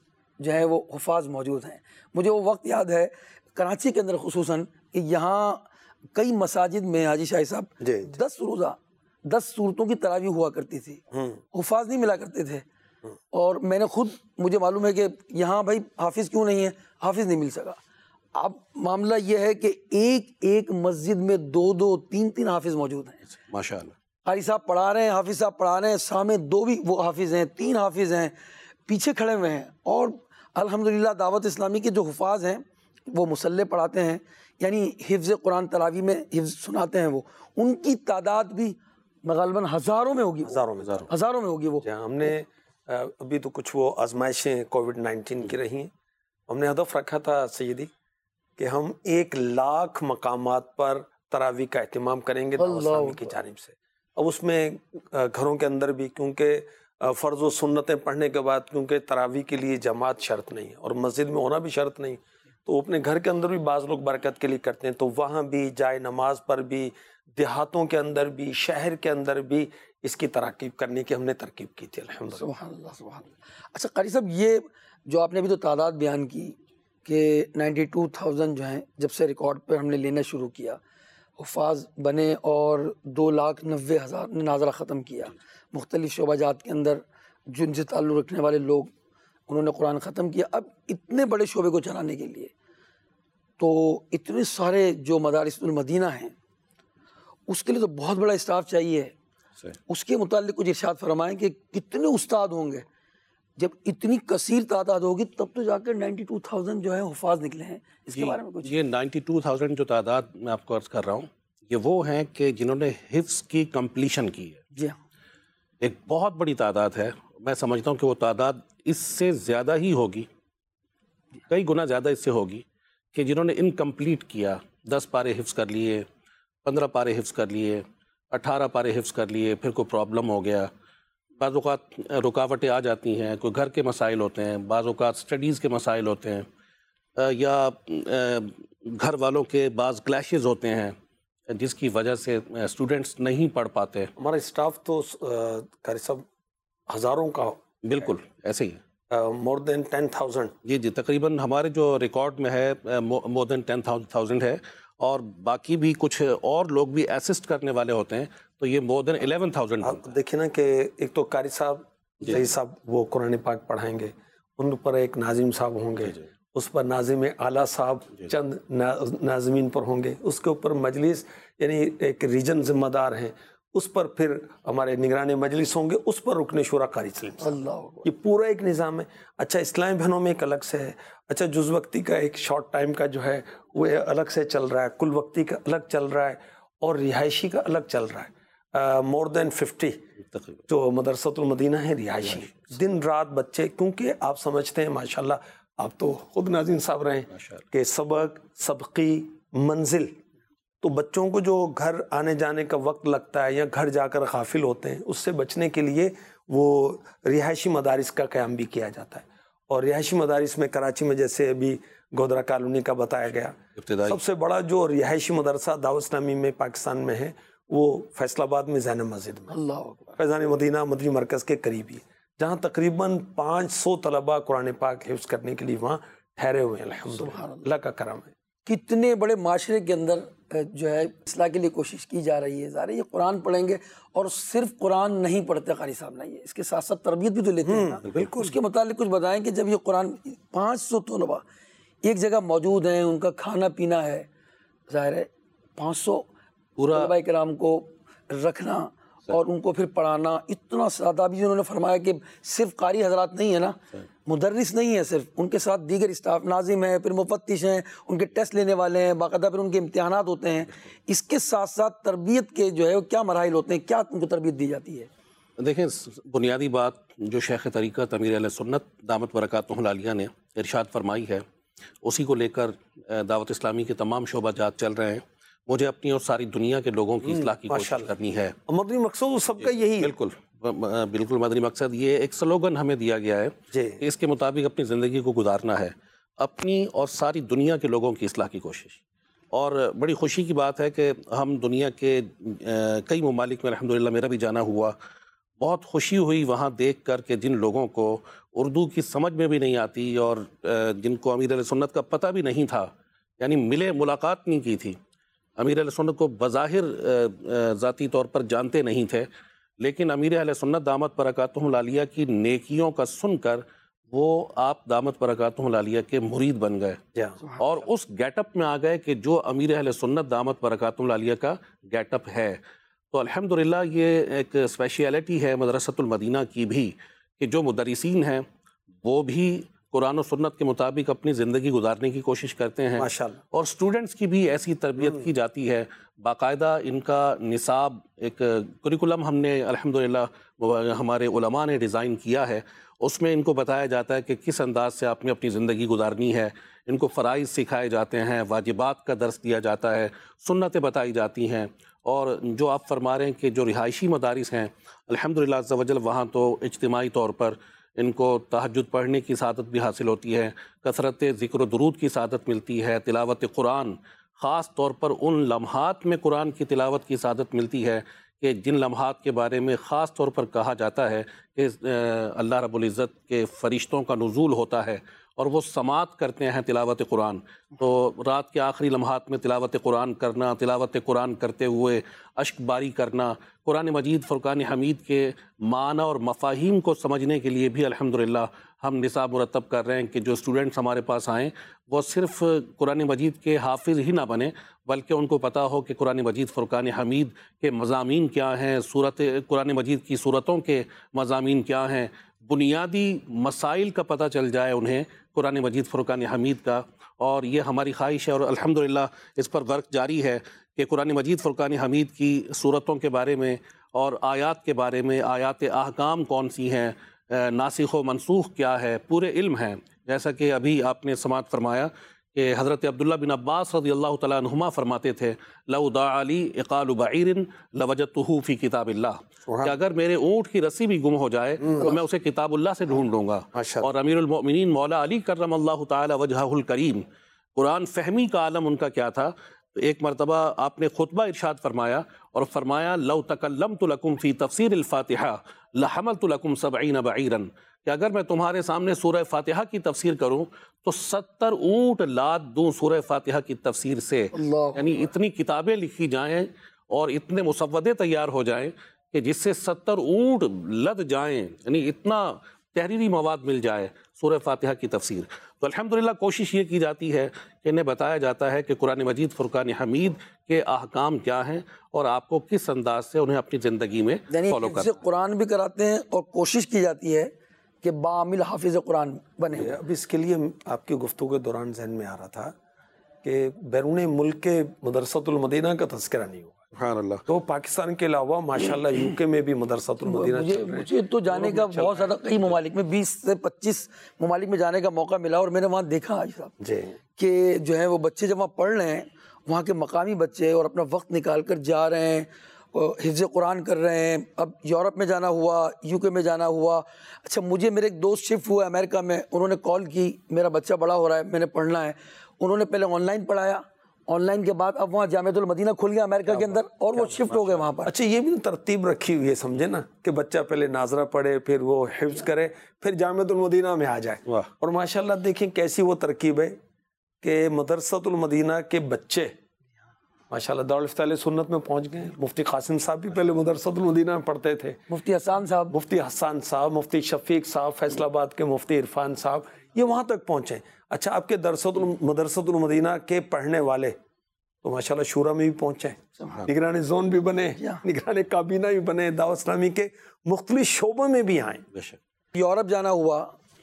جو ہے وہ حفاظ موجود ہیں۔ مجھے وہ وقت یاد ہے کراچی کے اندر خصوصاً کہ یہاں کئی مساجد میں حاجی شاہی صاحب دس روزہ دس صورتوں کی تراویح ہوا کرتی تھی، حفاظ نہیں ملا کرتے تھے، اور میں نے خود، مجھے معلوم ہے کہ یہاں بھائی حافظ کیوں نہیں ہے، حافظ نہیں مل سکا۔ اب معاملہ یہ ہے کہ ایک ایک مسجد میں دو دو تین تین حافظ موجود ہیں ماشاءاللہ. قاری صاحب پڑھا رہے ہیں، حافظ صاحب پڑھا رہے ہیں، سامنے دو بھی وہ حافظ ہیں، تین حافظ ہیں، پیچھے کھڑے ہوئے ہیں. اور الحمدللہ دعوت اسلامی کے جو حفاظ ہیں وہ مصلی پڑھاتے ہیں، یعنی حفظ قرآن تراویح میں حفظ سناتے ہیں، وہ ان کی تعداد بھی غالباً ہزاروں میں ہوگی، ہزاروں میں ہزاروں ہزاروں میں ہوگی وہ. ہم نے ابھی تو کچھ وہ آزمائشیں کووڈ نائنٹین کی رہی ہیں، ہم نے ہدف رکھا تھا سیدی کہ ہم ایک لاکھ مقامات پر تراویح کا اہتمام کریں گے دعوت اسلامی کی جانب سے. اب اس میں گھروں کے اندر بھی، کیونکہ فرض و سنتیں پڑھنے کے بعد کیونکہ تراویح کے لیے جماعت شرط نہیں ہے اور مسجد میں ہونا بھی شرط نہیں، تو اپنے گھر کے اندر بھی بعض لوگ برکت کے لیے کرتے ہیں، تو وہاں بھی جائے نماز پر بھی، دیہاتوں کے اندر بھی، شہر کے اندر بھی اس کی ترکیب کرنے کی ہم نے ترکیب کی تھی الحمدللہ. سبحان اللہ سبحان اللہ. اچھا قاری صاحب، یہ جو آپ نے ابھی تو تعداد بیان کی کہ نائنٹی ٹو تھاؤزینڈ جو ہیں جب سے ریکارڈ پہ ہم نے لینا شروع کیا حفاظ بنے اور دو لاکھ نوے ہزار نے ناظرہ ختم کیا، مختلف شعبہ جات کے اندر جن سے تعلق رکھنے والے لوگ انہوں نے قرآن ختم کیا. اب اتنے بڑے شعبے کو چلانے کے لیے تو اتنے سارے جو مدارس المدینہ ہیں اس کے لیے تو بہت بڑا اسٹاف چاہیے. اس کے متعلق کچھ ارشاد فرمائیں کہ کتنے استاد ہوں گے؟ جب اتنی کثیر تعداد ہوگی تب تو جا کر نائنٹی ٹو تھاؤزینڈ جو ہے حفاظ نکلے ہیں. اس کے بارے میں کچھ؟ یہ نائنٹی ٹو تھاؤزینڈ جو تعداد میں آپ کو عرض کر رہا ہوں یہ وہ ہیں کہ جنہوں نے حفظ کی کمپلیشن کی ہے. جی ہاں، ایک بہت بڑی تعداد ہے. میں سمجھتا ہوں کہ وہ تعداد اس سے زیادہ ہی ہوگی، کئی گنا زیادہ اس سے ہوگی کہ جنہوں نے انکمپلیٹ کیا، دس پارے حفظ کر لیے، پندرہ پارے حفظ کر لیے، اٹھارہ پارے حفظ کر لیے، پھر کوئی پرابلم ہو گیا. بعض اوقات رکاوٹیں آ جاتی ہیں، کوئی گھر کے مسائل ہوتے ہیں، بعض اوقات سٹڈیز کے مسائل ہوتے ہیں، یا گھر والوں کے بعض کلیشز ہوتے ہیں جس کی وجہ سے اسٹوڈنٹس نہیں پڑھ پاتے. ہمارا اسٹاف تو قاری صاحب ہزاروں کا، بالکل ایسے ہی ہے، مور دین ٹین تھاؤزینڈ. جی جی تقریباً ہمارے جو ریکارڈ میں ہے مور دین ٹین تھاؤزینڈ ہے، اور باقی بھی کچھ اور لوگ بھی اسسٹ کرنے والے ہوتے ہیں، تو یہ مور دین الیون تھاؤزینڈ. آپ دیکھیں نا کہ ایک تو قاری صاحب جی صاحب وہ قرآن پاک پڑھائیں گے، ان پر ایک ناظم صاحب ہوں گے، اس پر ناظم اعلیٰ صاحب چند ناظمین پر ہوں گے، اس کے اوپر مجلس یعنی ایک ریجن ذمہ دار ہیں، اس پر پھر ہمارے نگران مجلس ہوں گے، اس پر رکن شورا قاری صاحب. اللہ، یہ پورا ایک نظام ہے. اچھا اسلامی بہنوں میں ایک الگ سے ہے، اچھا جز وقتی کا ایک شارٹ ٹائم کا جو ہے وہ الگ سے چل رہا ہے، کل وقتی کا الگ چل رہا ہے، اور رہائشی کا الگ چل رہا ہے. مور دین ففٹی جو مدرسۃ المدینہ ہے رہائشی، دن رات بچے، کیونکہ آپ سمجھتے ہیں ماشاءاللہ آپ تو خود ناظرین صاحب رہے ہیں کہ سبق سبقی منزل، تو بچوں کو جو گھر آنے جانے کا وقت لگتا ہے یا گھر جا کر غافل ہوتے ہیں، اس سے بچنے کے لیے وہ رہائشی مدارس کا قیام بھی کیا جاتا ہے. اور رہائشی مدارس میں کراچی میں جیسے ابھی گودرا کالونی کا بتایا گیا، سب سے بڑا جو رہائشی مدرسہ دعوت اسلامی میں پاکستان میں ہے وہ فیصل آباد میں زینب مسجد میں، اللہ فیضان مدینہ مدنی مرکز کے قریب ہی، جہاں تقریباً پانچ سو طلباء قرآن پاک حفظ کرنے کے لیے وہاں ٹھہرے ہوئے ہیں. الحمدللہ اللہ کا کرم ہے. کتنے بڑے معاشرے کے اندر جو ہے اصلاح کے لیے کوشش کی جا رہی ہے. ظاہر ہے یہ قرآن پڑھیں گے، اور صرف قرآن نہیں پڑھتے قاری صاحب نا، یہ اس کے ساتھ ساتھ تربیت بھی تو لیتے ہیں نا. بالکل اس کے متعلق کچھ بتائیں کہ جب یہ قرآن پانچ سو طلباء ایک جگہ موجود ہیں، ان کا کھانا پینا ہے، ظاہر ہے پانچ سو طلباء کرام کو رکھنا اور ان کو پھر پڑھانا، اتنا سادہ بھی انہوں نے فرمایا کہ صرف قاری حضرات نہیں ہے نا، مدرس نہیں ہے صرف، ان کے ساتھ دیگر اسٹاف ناظم ہیں، پھر مفتش ہیں، ان کے ٹیسٹ لینے والے ہیں، باقاعدہ پھر ان کے امتحانات ہوتے ہیں. اس کے ساتھ ساتھ تربیت کے جو ہے وہ کیا مراحل ہوتے ہیں، کیا ان کو تربیت دی جاتی ہے؟ دیکھیں بنیادی بات جو شیخ طریقت امیر اہل سنت دامت برکاتہ العالیہ نے ارشاد فرمائی ہے، اسی کو لے کر دعوت اسلامی کے تمام شعبہ جات چل رہے ہیں. مجھے اپنی اور ساری دنیا کے لوگوں کی اصلاح کی کوشش کرنی ہے. مدنی مقصد سب کا یہی، بالکل بالکل مدنی مقصد، یہ ایک سلوگن ہمیں دیا گیا ہے کہ اس کے مطابق اپنی زندگی کو گزارنا ہے، اپنی اور ساری دنیا کے لوگوں کی اصلاح کی کوشش. اور بڑی خوشی کی بات ہے کہ ہم دنیا کے کئی ممالک میں الحمدللہ میرا بھی جانا ہوا، بہت خوشی ہوئی وہاں دیکھ کر کہ جن لوگوں کو اردو کی سمجھ میں بھی نہیں آتی اور جن کو امیر اہل سنت کا پتہ بھی نہیں تھا، یعنی ملے ملاقات نہیں کی تھی، امیر اہل سنت کو بظاہر ذاتی طور پر جانتے نہیں تھے، لیکن امیر اہل سنت دامت برکاتہ العالیہ کی نیکیوں کا سن کر وہ آپ دامت برکاتہ العالیہ کے مرید بن گئے اور اس گیٹ اپ میں آ گئے کہ جو امیر اہل سنت دامت برکاتہ العالیہ کا گیٹ اپ ہے. تو الحمدللہ یہ ایک اسپیشیلٹی ہے مدرسۃ المدینہ کی بھی کہ جو مدرسین ہیں وہ بھی قرآن و سنت کے مطابق اپنی زندگی گزارنے کی کوشش کرتے ہیں ماشاءاللہ. اور اسٹوڈنٹس کی بھی ایسی تربیت کی جاتی ہے. باقاعدہ ان کا نصاب ایک کریکولم ہم نے الحمدللہ ہمارے علماء نے ڈیزائن کیا ہے. اس میں ان کو بتایا جاتا ہے کہ کس انداز سے آپ نے اپنی زندگی گزارنی ہے. ان کو فرائض سکھائے جاتے ہیں, واجبات کا درس دیا جاتا ہے, سنتیں بتائی جاتی ہیں. اور جو آپ فرما رہے ہیں کہ جو رہائشی مدارس ہیں الحمدللہ عز و جل وہاں تو اجتماعی طور پر ان کو تہجد پڑھنے کی سعادت بھی حاصل ہوتی ہے, کثرت ذکر و درود کی سعادت ملتی ہے, تلاوت قرآن خاص طور پر ان لمحات میں قرآن کی تلاوت کی سعادت ملتی ہے کہ جن لمحات کے بارے میں خاص طور پر کہا جاتا ہے کہ اللہ رب العزت کے فرشتوں کا نزول ہوتا ہے اور وہ سماعت کرتے ہیں تلاوت قرآن. تو رات کے آخری لمحات میں تلاوت قرآن کرنا, تلاوت قرآن کرتے ہوئے اشک باری کرنا, قرآن مجید فرقان حمید کے معنی اور مفاہیم کو سمجھنے کے لیے بھی الحمدللہ ہم نصاب مرتب کر رہے ہیں کہ جو اسٹوڈنٹس ہمارے پاس آئیں وہ صرف قرآن مجید کے حافظ ہی نہ بنیں بلکہ ان کو پتہ ہو کہ قرآن مجید فرقان حمید کے مضامین کیا ہیں, صورت قرآن مجید کی صورتوں کے مضامین کیا ہیں, بنیادی مسائل کا پتہ چل جائے انہیں قرآن مجید فرقان حمید کا. اور یہ ہماری خواہش ہے اور الحمدللہ اس پر ورک جاری ہے کہ قرآن مجید فرقان حمید کی صورتوں کے بارے میں اور آیات کے بارے میں, آیات احکام کون سی ہیں, ناسخ و منسوخ کیا ہے, پورے علم ہیں. جیسا کہ ابھی آپ نے سماعت فرمایا کہ حضرت عبداللہ بن عباس رضی اللہ تعالیٰ عنہما فرماتے تھے لو دعا لی اقال بعیر لوجدتہ فی کتاب اللہ, کہ اگر میرے اونٹ کی رسی بھی گم ہو جائے تو میں اسے کتاب اللہ سے ڈھونڈ لوں گا. اور امیر المؤمنین مولا علی کرم اللہ تعالی وجہہ الکریم, قرآن فہمی کا عالم ان کا کیا تھا. ایک مرتبہ آپ نے خطبہ ارشاد فرمایا اور فرمایا لو تکلمت لکم فی تفسیر الفاتحہ لحملت لکم سبعین بعیرا, کہ اگر میں تمہارے سامنے سورہ فاتحہ کی تفسیر کروں تو ستر اونٹ لاد دوں سورہ فاتحہ کی تفسیر سے. یعنی اتنی کتابیں لکھی جائیں اور اتنے مسودے تیار ہو جائیں کہ جس سے ستر اونٹ لد جائیں, یعنی اتنا تحریری مواد مل جائے سورہ فاتحہ کی تفسیر. تو الحمدللہ کوشش یہ کی جاتی ہے کہ انہیں بتایا جاتا ہے کہ قرآن مجید فرقان حمید کے احکام کیا ہیں اور آپ کو کس انداز سے انہیں اپنی زندگی میں فالو کرنا ہے. قرآن بھی کراتے ہیں اور کوشش کی جاتی ہے کہ بعامل حافظ قرآن بنے. اب اس کے لیے آپ کی گفتگو کے دوران ذہن میں آ رہا تھا کہ بیرون ملک کے مدرسۃ المدینہ کا تذکرہ نہیں ہوا. سبحان اللہ. تو پاکستان کے علاوہ ماشاءاللہ یو کے میں بھی مدرسۃ المدینہ چل رہے ہیں. مجھے تو جانے کا بہت زیادہ کئی ممالک میں بیس سے پچیس ممالک میں جانے کا موقع ملا اور میں نے وہاں دیکھا آج صاحب جی کہ جو ہے وہ بچے جب وہاں پڑھ رہے ہیں وہاں کے مقامی بچے اور اپنا وقت نکال کر جا رہے ہیں, حفظ قرآن کر رہے ہیں. اب یورپ میں جانا ہوا, یو کے میں جانا ہوا. اچھا مجھے میرے ایک دوست شفٹ ہوا امریکہ میں, انہوں نے کال کی میرا بچہ بڑا ہو رہا ہے میں نے پڑھنا ہے. انہوں نے پہلے آن لائن پڑھایا, آن لائن کے بعد اب وہاں جامعۃ المدینہ کھل گیا امریکہ کے اندر اور وہ شفٹ ہو گئے وہاں پر. اچھا یہ بھی ترتیب رکھی ہوئی ہے سمجھے نا کہ بچہ پہلے ناظرہ پڑھے پھر وہ حفظ کرے پھر جامعۃ المدینہ میں آ جائے. اور ماشاءاللہ دیکھیں کیسی وہ ترکیب ہے کہ مدرسۃ المدینہ کے بچے ماشاءاللہ دارالفتہ اہل سنت میں پہنچ گئے. مفتی قاسم صاحب بھی پہلے مدرسۃ المدینہ میں پڑھتے تھے, مفتی حسان صاحب مفتی حسان صاحب مفتی شفیق صاحب فیصل آباد کے مفتی عرفان صاحب, یہ وہاں تک پہنچے. اچھا آپ کے درسۃ مدرسۃ المدینہ کے پڑھنے والے تو ماشاءاللہ شورا میں بھی پہنچے, نگران زون بھی بنے, نگران کابینہ بھی بنے, دعوت اسلامی کے مختلف شعبوں میں بھی آئیں. یورپ جانا ہوا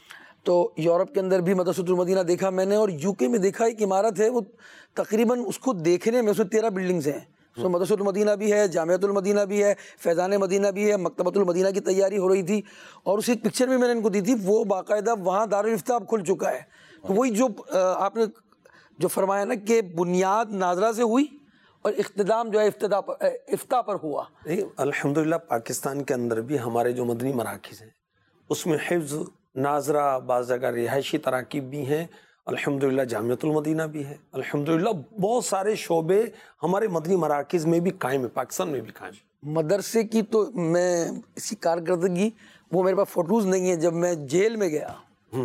تو یورپ کے اندر بھی مدرسۃ المدینہ دیکھا میں نے, اور یو کے میں دیکھا ایک عمارت ہے وہ تقریباً اس کو دیکھنے میں اس میں تیرہ بلڈنگز ہیں. اس میں مدرسۃ المدینہ بھی ہے, جامعۃ المدینہ بھی ہے, فیضان مدینہ بھی ہے, مکتبۃ المدینہ کی تیاری ہو رہی تھی اور اسی پکچر بھی میں نے ان کو دی تھی. وہ باقاعدہ وہاں دارالفتہ اب کھل چکا ہے. تو وہی جو آپ نے جو فرمایا نا کہ بنیاد ناظرہ سے ہوئی اور اختتام جو ہے افتتاح پر افتتاح پر ہوا. الحمدللہ پاکستان کے اندر بھی ہمارے جو مدنی مراکز ہیں اس میں حفظ, ناظرہ, بعض جگہ رہائشی تراکیب بھی ہیں. الحمدللہ جامعۃ المدینہ بھی ہے. الحمدللہ بہت سارے شعبے ہمارے مدنی مراکز میں بھی قائم ہیں, پاکستان میں بھی قائم ہیں. مدرسے کی تو میں اس کی کارکردگی وہ میرے پاس فوٹوز نہیں ہیں. جب میں جیل میں گیا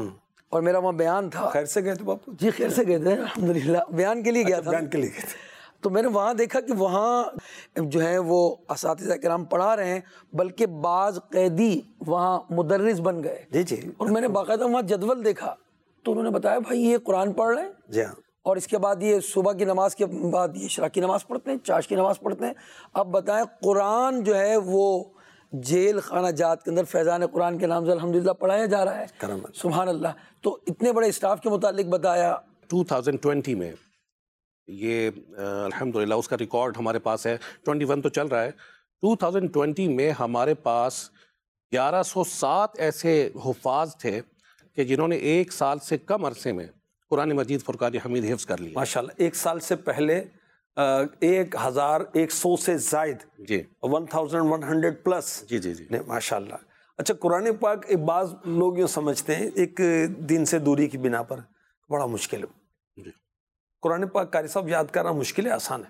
اور میرا وہاں بیان تھا. خیر سے گئے تھے باپو؟ جی خیر سے گئے تھے الحمدللہ, بیان کے لیے گیا تھا. بیان کے لیے گئے تھے. تو میں نے وہاں دیکھا کہ وہاں جو ہے وہ اساتذہ کرام پڑھا رہے ہیں، بلکہ بعض قیدی وہاں مدرس بن گئے. جی جی. اور میں نے باقاعدہ وہاں جدول دیکھا تو انہوں نے بتایا بھائی یہ قرآن پڑھ رہے ہیں. جی ہاں. اور اس کے بعد یہ صبح کی نماز کے بعد یہ عشاء کی نماز پڑھتے ہیں، چاش کی نماز پڑھتے ہیں. اب بتائیں قرآن جو ہے وہ جیل خانہ جات کے اندر فیضان قرآن کے نام سے الحمدللہ پڑھایا جا رہا ہے. سبحان اللہ. تو اتنے بڑے اسٹاف کے متعلق بتایا. ٹو تھاؤزینڈ ٹوینٹی میں یہ الحمدللہ اس کا ریکارڈ ہمارے پاس ہے. ٹوئنٹی ون تو چل رہا ہے. ٹو تھاؤزینڈ ٹوئنٹی میں ہمارے پاس گیارہ سو سات ایسے حفاظ تھے کہ جنہوں نے ایک سال سے کم عرصے میں قرآن مجید فرقان حمید حفظ کر لیا. ماشاءاللہ. ایک سال سے پہلے ایک ہزار ایک سو سے زائد. جی. One thousand one hundred plus. جی جی جی. ماشاءاللہ. اچھا قرآن پاک ایک بعض لوگ یہ سمجھتے ہیں ایک دین سے دوری کی بنا پر بڑا مشکل ہے. جی. قرآن پاک قاری صاحب یاد کرنا مشکل ہے آسان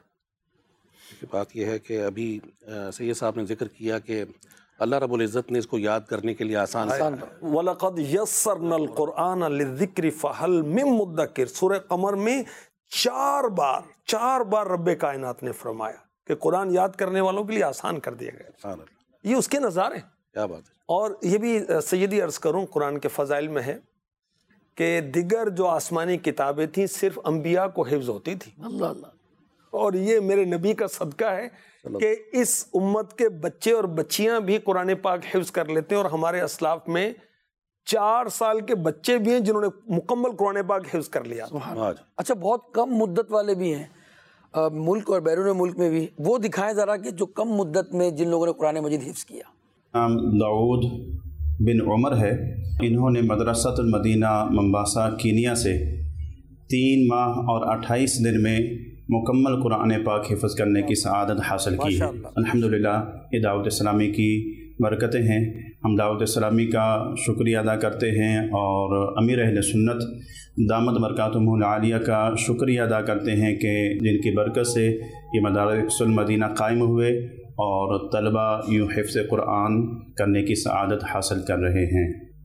ہے؟ بات یہ ہے کہ ابھی سید صاحب نے ذکر کیا کہ اللہ رب العزت نے اس کو یاد کرنے کے لیے آسان ہے. وَلَقَدْ يَسَّرْنَا الْقُرْآنَ لِلذِّكْرِ فَهَلْ مِن مُدَّكِرٍ. سورہ قمر میں چار بار چار بار رب کائنات نے فرمایا کہ قرآن یاد کرنے والوں کے لیے آسان کر دیا گیا. یہ اس کے نظارے ہیں. کیا بات ہے. اور یہ بھی سیدی عرض کروں قرآن کے فضائل میں ہے کہ دیگر جو آسمانی کتابیں تھیں صرف انبیاء کو حفظ ہوتی تھی. اللہ اللہ. اور یہ میرے نبی کا صدقہ ہے کہ اس امت کے بچے اور بچیاں بھی قرآن پاک حفظ کر لیتے ہیں. اور ہمارے اسلاف میں چار سال کے بچے بھی ہیں جنہوں نے مکمل قرآن پاک حفظ کر لیا. اچھا بہت کم مدت والے بھی ہیں ملک اور بیرون ملک میں بھی. وہ دکھائیں ذرا کہ جو کم مدت میں جن لوگوں نے قرآن مجید حفظ کیا. نام داؤد بن عمر ہے. انہوں نے مدرسۃ المدینہ ممباسا کینیا سے تین ماہ اور اٹھائیس دن میں مکمل قرآن پاک حفظ کرنے کی سعادت حاصل کی ہے. الحمدللہ یہ دعوت اسلامی کی برکتیں ہیں. ہم دعوت اسلامی کا شکریہ ادا کرتے ہیں اور امیر اہل سنت دامت برکاتہم العالیہ کا شکریہ ادا کرتے ہیں کہ جن کی برکت سے یہ مدارس المدینہ قائم ہوئے اور طلبہ یوں حفظ قرآن کرنے کی سعادت حاصل کر رہے ہیں.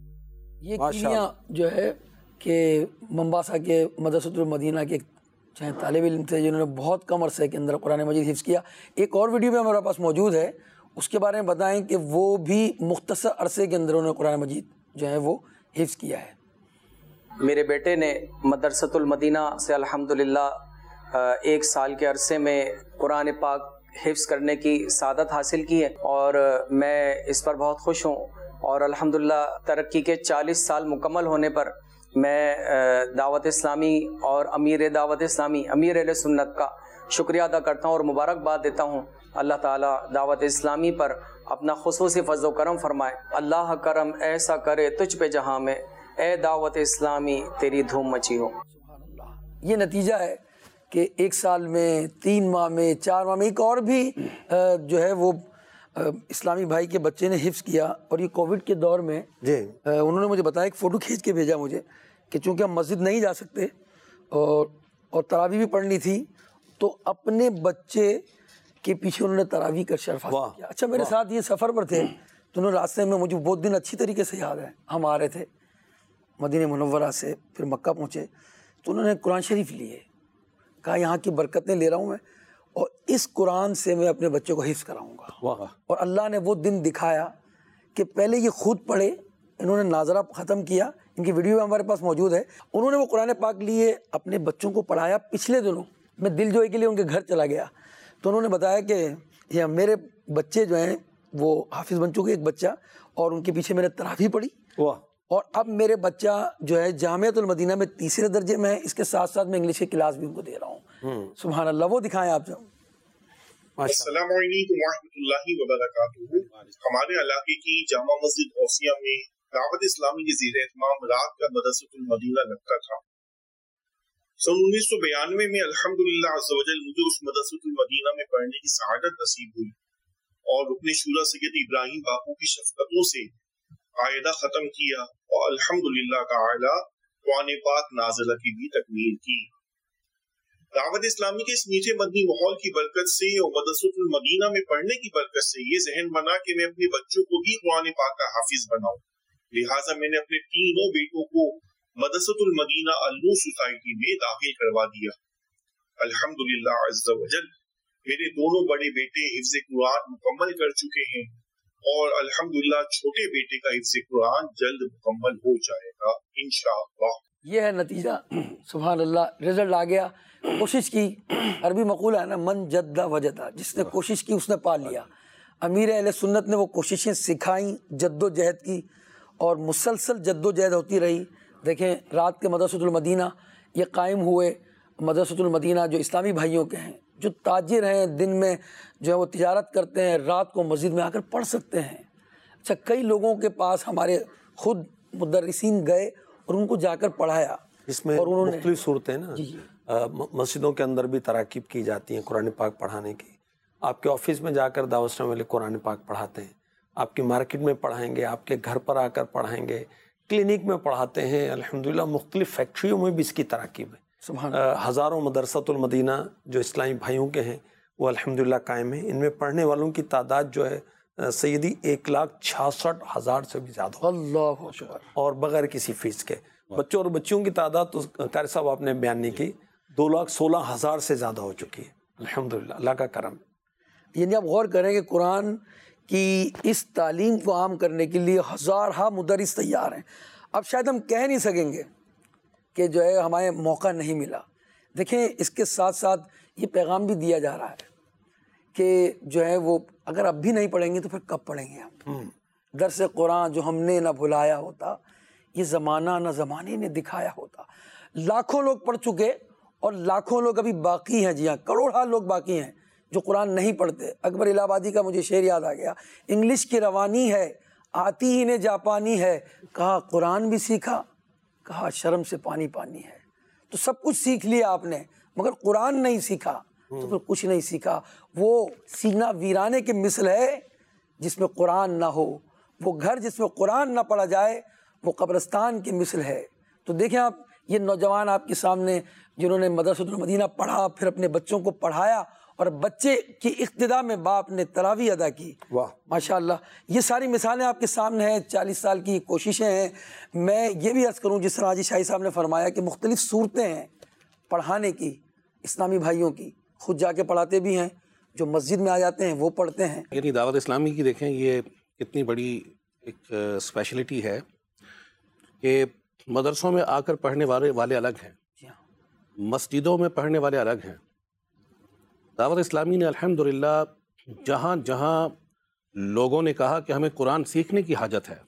یہ کینیا جو ہے کہ ممباسا کے مدرسۃ المدینہ کے چاہے طالب علم تھے جنہوں نے بہت کم عرصے کے اندر قرآن مجید حفظ کیا. ایک اور ویڈیو بھی ہمارے پاس موجود ہے، اس کے بارے میں بتائیں کہ وہ بھی مختصر عرصے کے اندر انہوں نے قرآن مجید جو ہے وہ حفظ کیا ہے. میرے بیٹے نے مدرسۃ المدینہ سے الحمدللہ ایک سال کے عرصے میں قرآن پاک حفظ کرنے کی سعادت حاصل کی ہے اور میں اس پر بہت خوش ہوں. اور الحمدللہ ترقی کے چالیس سال مکمل ہونے پر میں دعوت اسلامی اور امیر دعوت اسلامی امیر اہل سنت کا شکریہ ادا کرتا ہوں اور مبارکباد دیتا ہوں. اللہ تعالیٰ دعوت اسلامی پر اپنا خصوصی فضل و کرم فرمائے. اللہ کرم ایسا کرے تجھ پہ جہاں میں، اے دعوت اسلامی تیری دھوم مچی ہو. یہ نتیجہ ہے کہ ایک سال میں، تین ماہ میں، چار ماہ میں ایک اور بھی جو ہے وہ اسلامی بھائی کے بچے نے حفظ کیا. اور یہ کووڈ کے دور میں انہوں نے مجھے بتایا، ایک فوٹو کھینچ کے بھیجا مجھے کہ چونکہ ہم مسجد نہیں جا سکتے اور اور تراویح بھی پڑھنی تھی تو اپنے بچے کے پیچھے انہوں نے تراویح کا شرف حاصل کیا. اچھا میرے ساتھ یہ سفر پر تھے تو انہوں نے راستے میں، مجھے بہت دن اچھی طریقے سے یاد ہے، ہم آ رہے تھے مدینہ منورہ سے، پھر مکہ پہنچے تو انہوں نے قرآن شریف لیے، کہا یہاں کی برکتیں لے رہا ہوں میں اور اس قرآن سے میں اپنے بچوں کو حفظ کراؤں گا. اور اللہ نے وہ دن دکھایا کہ پہلے یہ خود پڑھے، انہوں نے ناظرہ ختم کیا، ان کی ویڈیو ہمارے پاس موجود ہے. انہوں نے وہ قرآن پاک لیے، اپنے بچوں کو پڑھایا. پچھلے دنوں میں دل جوئی کے لیے ان کے گھر چلا گیا تو انہوں نے بتایا کہ یہ میرے بچے جو ہیں وہ حافظ بن چکے، ایک بچہ، اور ان کے پیچھے میں نے تراویح پڑھی اور اب میرے بچہ جو ہے جامعۃ المدینہ میں تیسرے درجے میں ہے، اس کے ساتھ ساتھ میں انگلش کی کلاس بھی ان کو دے رہا ہوں. سبحان اللہ. وہ دکھائیں آپ جو. السلام علیکم ورحمۃ اللہ وبرکاتہ. ہمارے علاقے کی جامع مسجد اوسیہ میں دعوت اسلامی کے زیر اہتمام رات کا مدرسۃ المدینہ لگتا تھا. سن انیس سو بیانوے میں الحمدللہ عز و جل مجھے اس مدرسۃ المدینہ میں پڑھنے کی سعادت نصیب ہوئی اور رکن شورا سید ابراہیم باپو کی شفقتوں سے قاعدہ ختم کیا اور الحمدللہ تعالی قرآن پاک نازلہ کی بھی تکمیل کی. دعوت اسلامی کے اس میٹھے مدنی ماحول کی برکت سے اور مدرسۃ المدینہ میں پڑھنے کی برکت سے یہ ذہن بنا کہ میں اپنے بچوں کو بھی قرآن پاک کا حافظ بناؤں. لہٰذا میں نے اپنے تینوں بیٹوں کو مدرسۃ المدینہ النور سوسائٹی میں داخل کروا دیا. अल्हम्दुलिल्लाह अज़्ज़ा वजल मेरे दोनों बड़े बेटे हिफ्ज़ कुरान मुकम्मल कर चुके हैं और अल्हम्दुलिल्लाह छोटे बेटे का हिफ्ज़ कुरान जल्द मुकम्मल हो जाएगा इंशाअल्लाह। ये है नतीजा। सुभान अल्लाह, रिजल्ट आ गया। कोशिश की, अरबी मकूल है ना, मन जद्दा वजदा, जिसने कोशिश की उसने पा लिया। अमीर अहले सुन्नत ने वो कोशिशें सिखाई, जद्दोजहद की, और मुसलसल जद्दोजहद होती रही। देखें, रात के मदरसतुल मदीना ये कायम हुए। मदरसतुल मदीना जो इस्लामी भाइयों के हैं, जो ताजिर हैं, दिन में जो है वो तिजारत करते हैं, रात को मस्जिद में आकर पढ़ सकते हैं। अच्छा, कई लोगों के पास हमारे खुद मुदर्रिसीन गए और उनको जाकर पढ़ाया। इसमें और उन्होंने मुख्तलिफ सूरतें ना, मस्जिदों के अंदर भी तराकीब की जाती हैं कुरान पाक पढ़ाने की। आपके ऑफिस में जाकर दावत इस्लामी वाले कुरान पाक पढ़ाते हैं, आपकी मार्केट में पढ़ाएंगे, आपके घर पर आकर पढ़ाएंगे, क्लिनिक में पढ़ाते हैं। अल्हम्दुलिल्लाह मुख्तलिफ फैक्ट्रियों में भी इसकी तराकीब है। हज़ारों मदरसतुल मदीना जो इस्लामी भाइयों के हैं वो अल्हम्दुलिल्लाह कायम है। इनमें पढ़ने वालों की तादाद जो है सैयदी एक लाख छियासठ हज़ार से भी ज़्यादा, अल्लाहु अकबर, और बगैर किसी फीस के। बच्चों और बच्चियों की तादाद तो कारी साहब आपने बयान नहीं की, दो लाख सोलह हज़ार से ज़्यादा हो चुकी है अल्हम्दुलिल्लाह, अल्लाह का करम। यानी आप गौर करें कि कुरान की इस तालीम को आम करने के लिए हज़ार हा मुदर्रिस तैयार हैं। अब शायद हम कह नहीं सकेंगे कि जो है हमारे मौका नहीं मिला। देखें, इसके साथ साथ ये पैगाम भी दिया जा रहा है कि जो है वो अगर अब भी नहीं पढ़ेंगे तो फिर कब पढ़ेंगे हम। दर्स कुरान जो हमने ना भुलाया होता, ये ज़माना ना ज़माने ने दिखाया होता। लाखों लोग पढ़ चुके और लाखों लोग अभी बाकी हैं। जी हाँ, करोड़ों लोग बाकी हैं जो कुरान नहीं पढ़ते। अकबर इलाहाबादी का मुझे शेर याद आ गया, इंग्लिश की रवानी है आती ही ने जापानी है, कहा कुरान भी सीखा, कहा शर्म से पानी पानी है। तो सब कुछ सीख लिया आपने मगर कुरान नहीं सीखा तो फिर कुछ नहीं सीखा। वो सीना वीराने के मिसल है जिसमें कुरान ना हो, वो घर जिसमें कुरान ना पढ़ा जाए वो कब्रिस्तान के मिसल है। तो देखें आप, ये नौजवान आपके सामने जिन्होंने मदरसतुल मदीना पढ़ा, फिर अपने बच्चों को पढ़ाया और बच्चे की इक्तिदा में बाप ने तरावी अदा की। वाह माशाअल्लाह, ये सारी मिसालें आपके सामने हैं। चालीस साल की कोशिशें हैं। मैं ये भी अर्ज़ करूँ, जिस तरह हाजी शाही साहब ने फरमाया कि मुख्तलिफ सूरतें हैं पढ़ाने की, इस्लामी भाइयों की, खुद जाके पढ़ाते भी हैं, जो मस्जिद में आ जाते हैं वो पढ़ते हैं। यानी दावत इस्लामी की देखें ये कितनी बड़ी एक स्पेशलिटी है कि मदरसों में आकर पढ़ने वाले वाले अलग हैं, मस्जिदों में पढ़ने वाले अलग हैं। दावत इस्लामी ने अल्हम्दुलिल्लाह जहाँ जहाँ लोगों ने कहा कि हमें कुरान सीखने की हाजत है,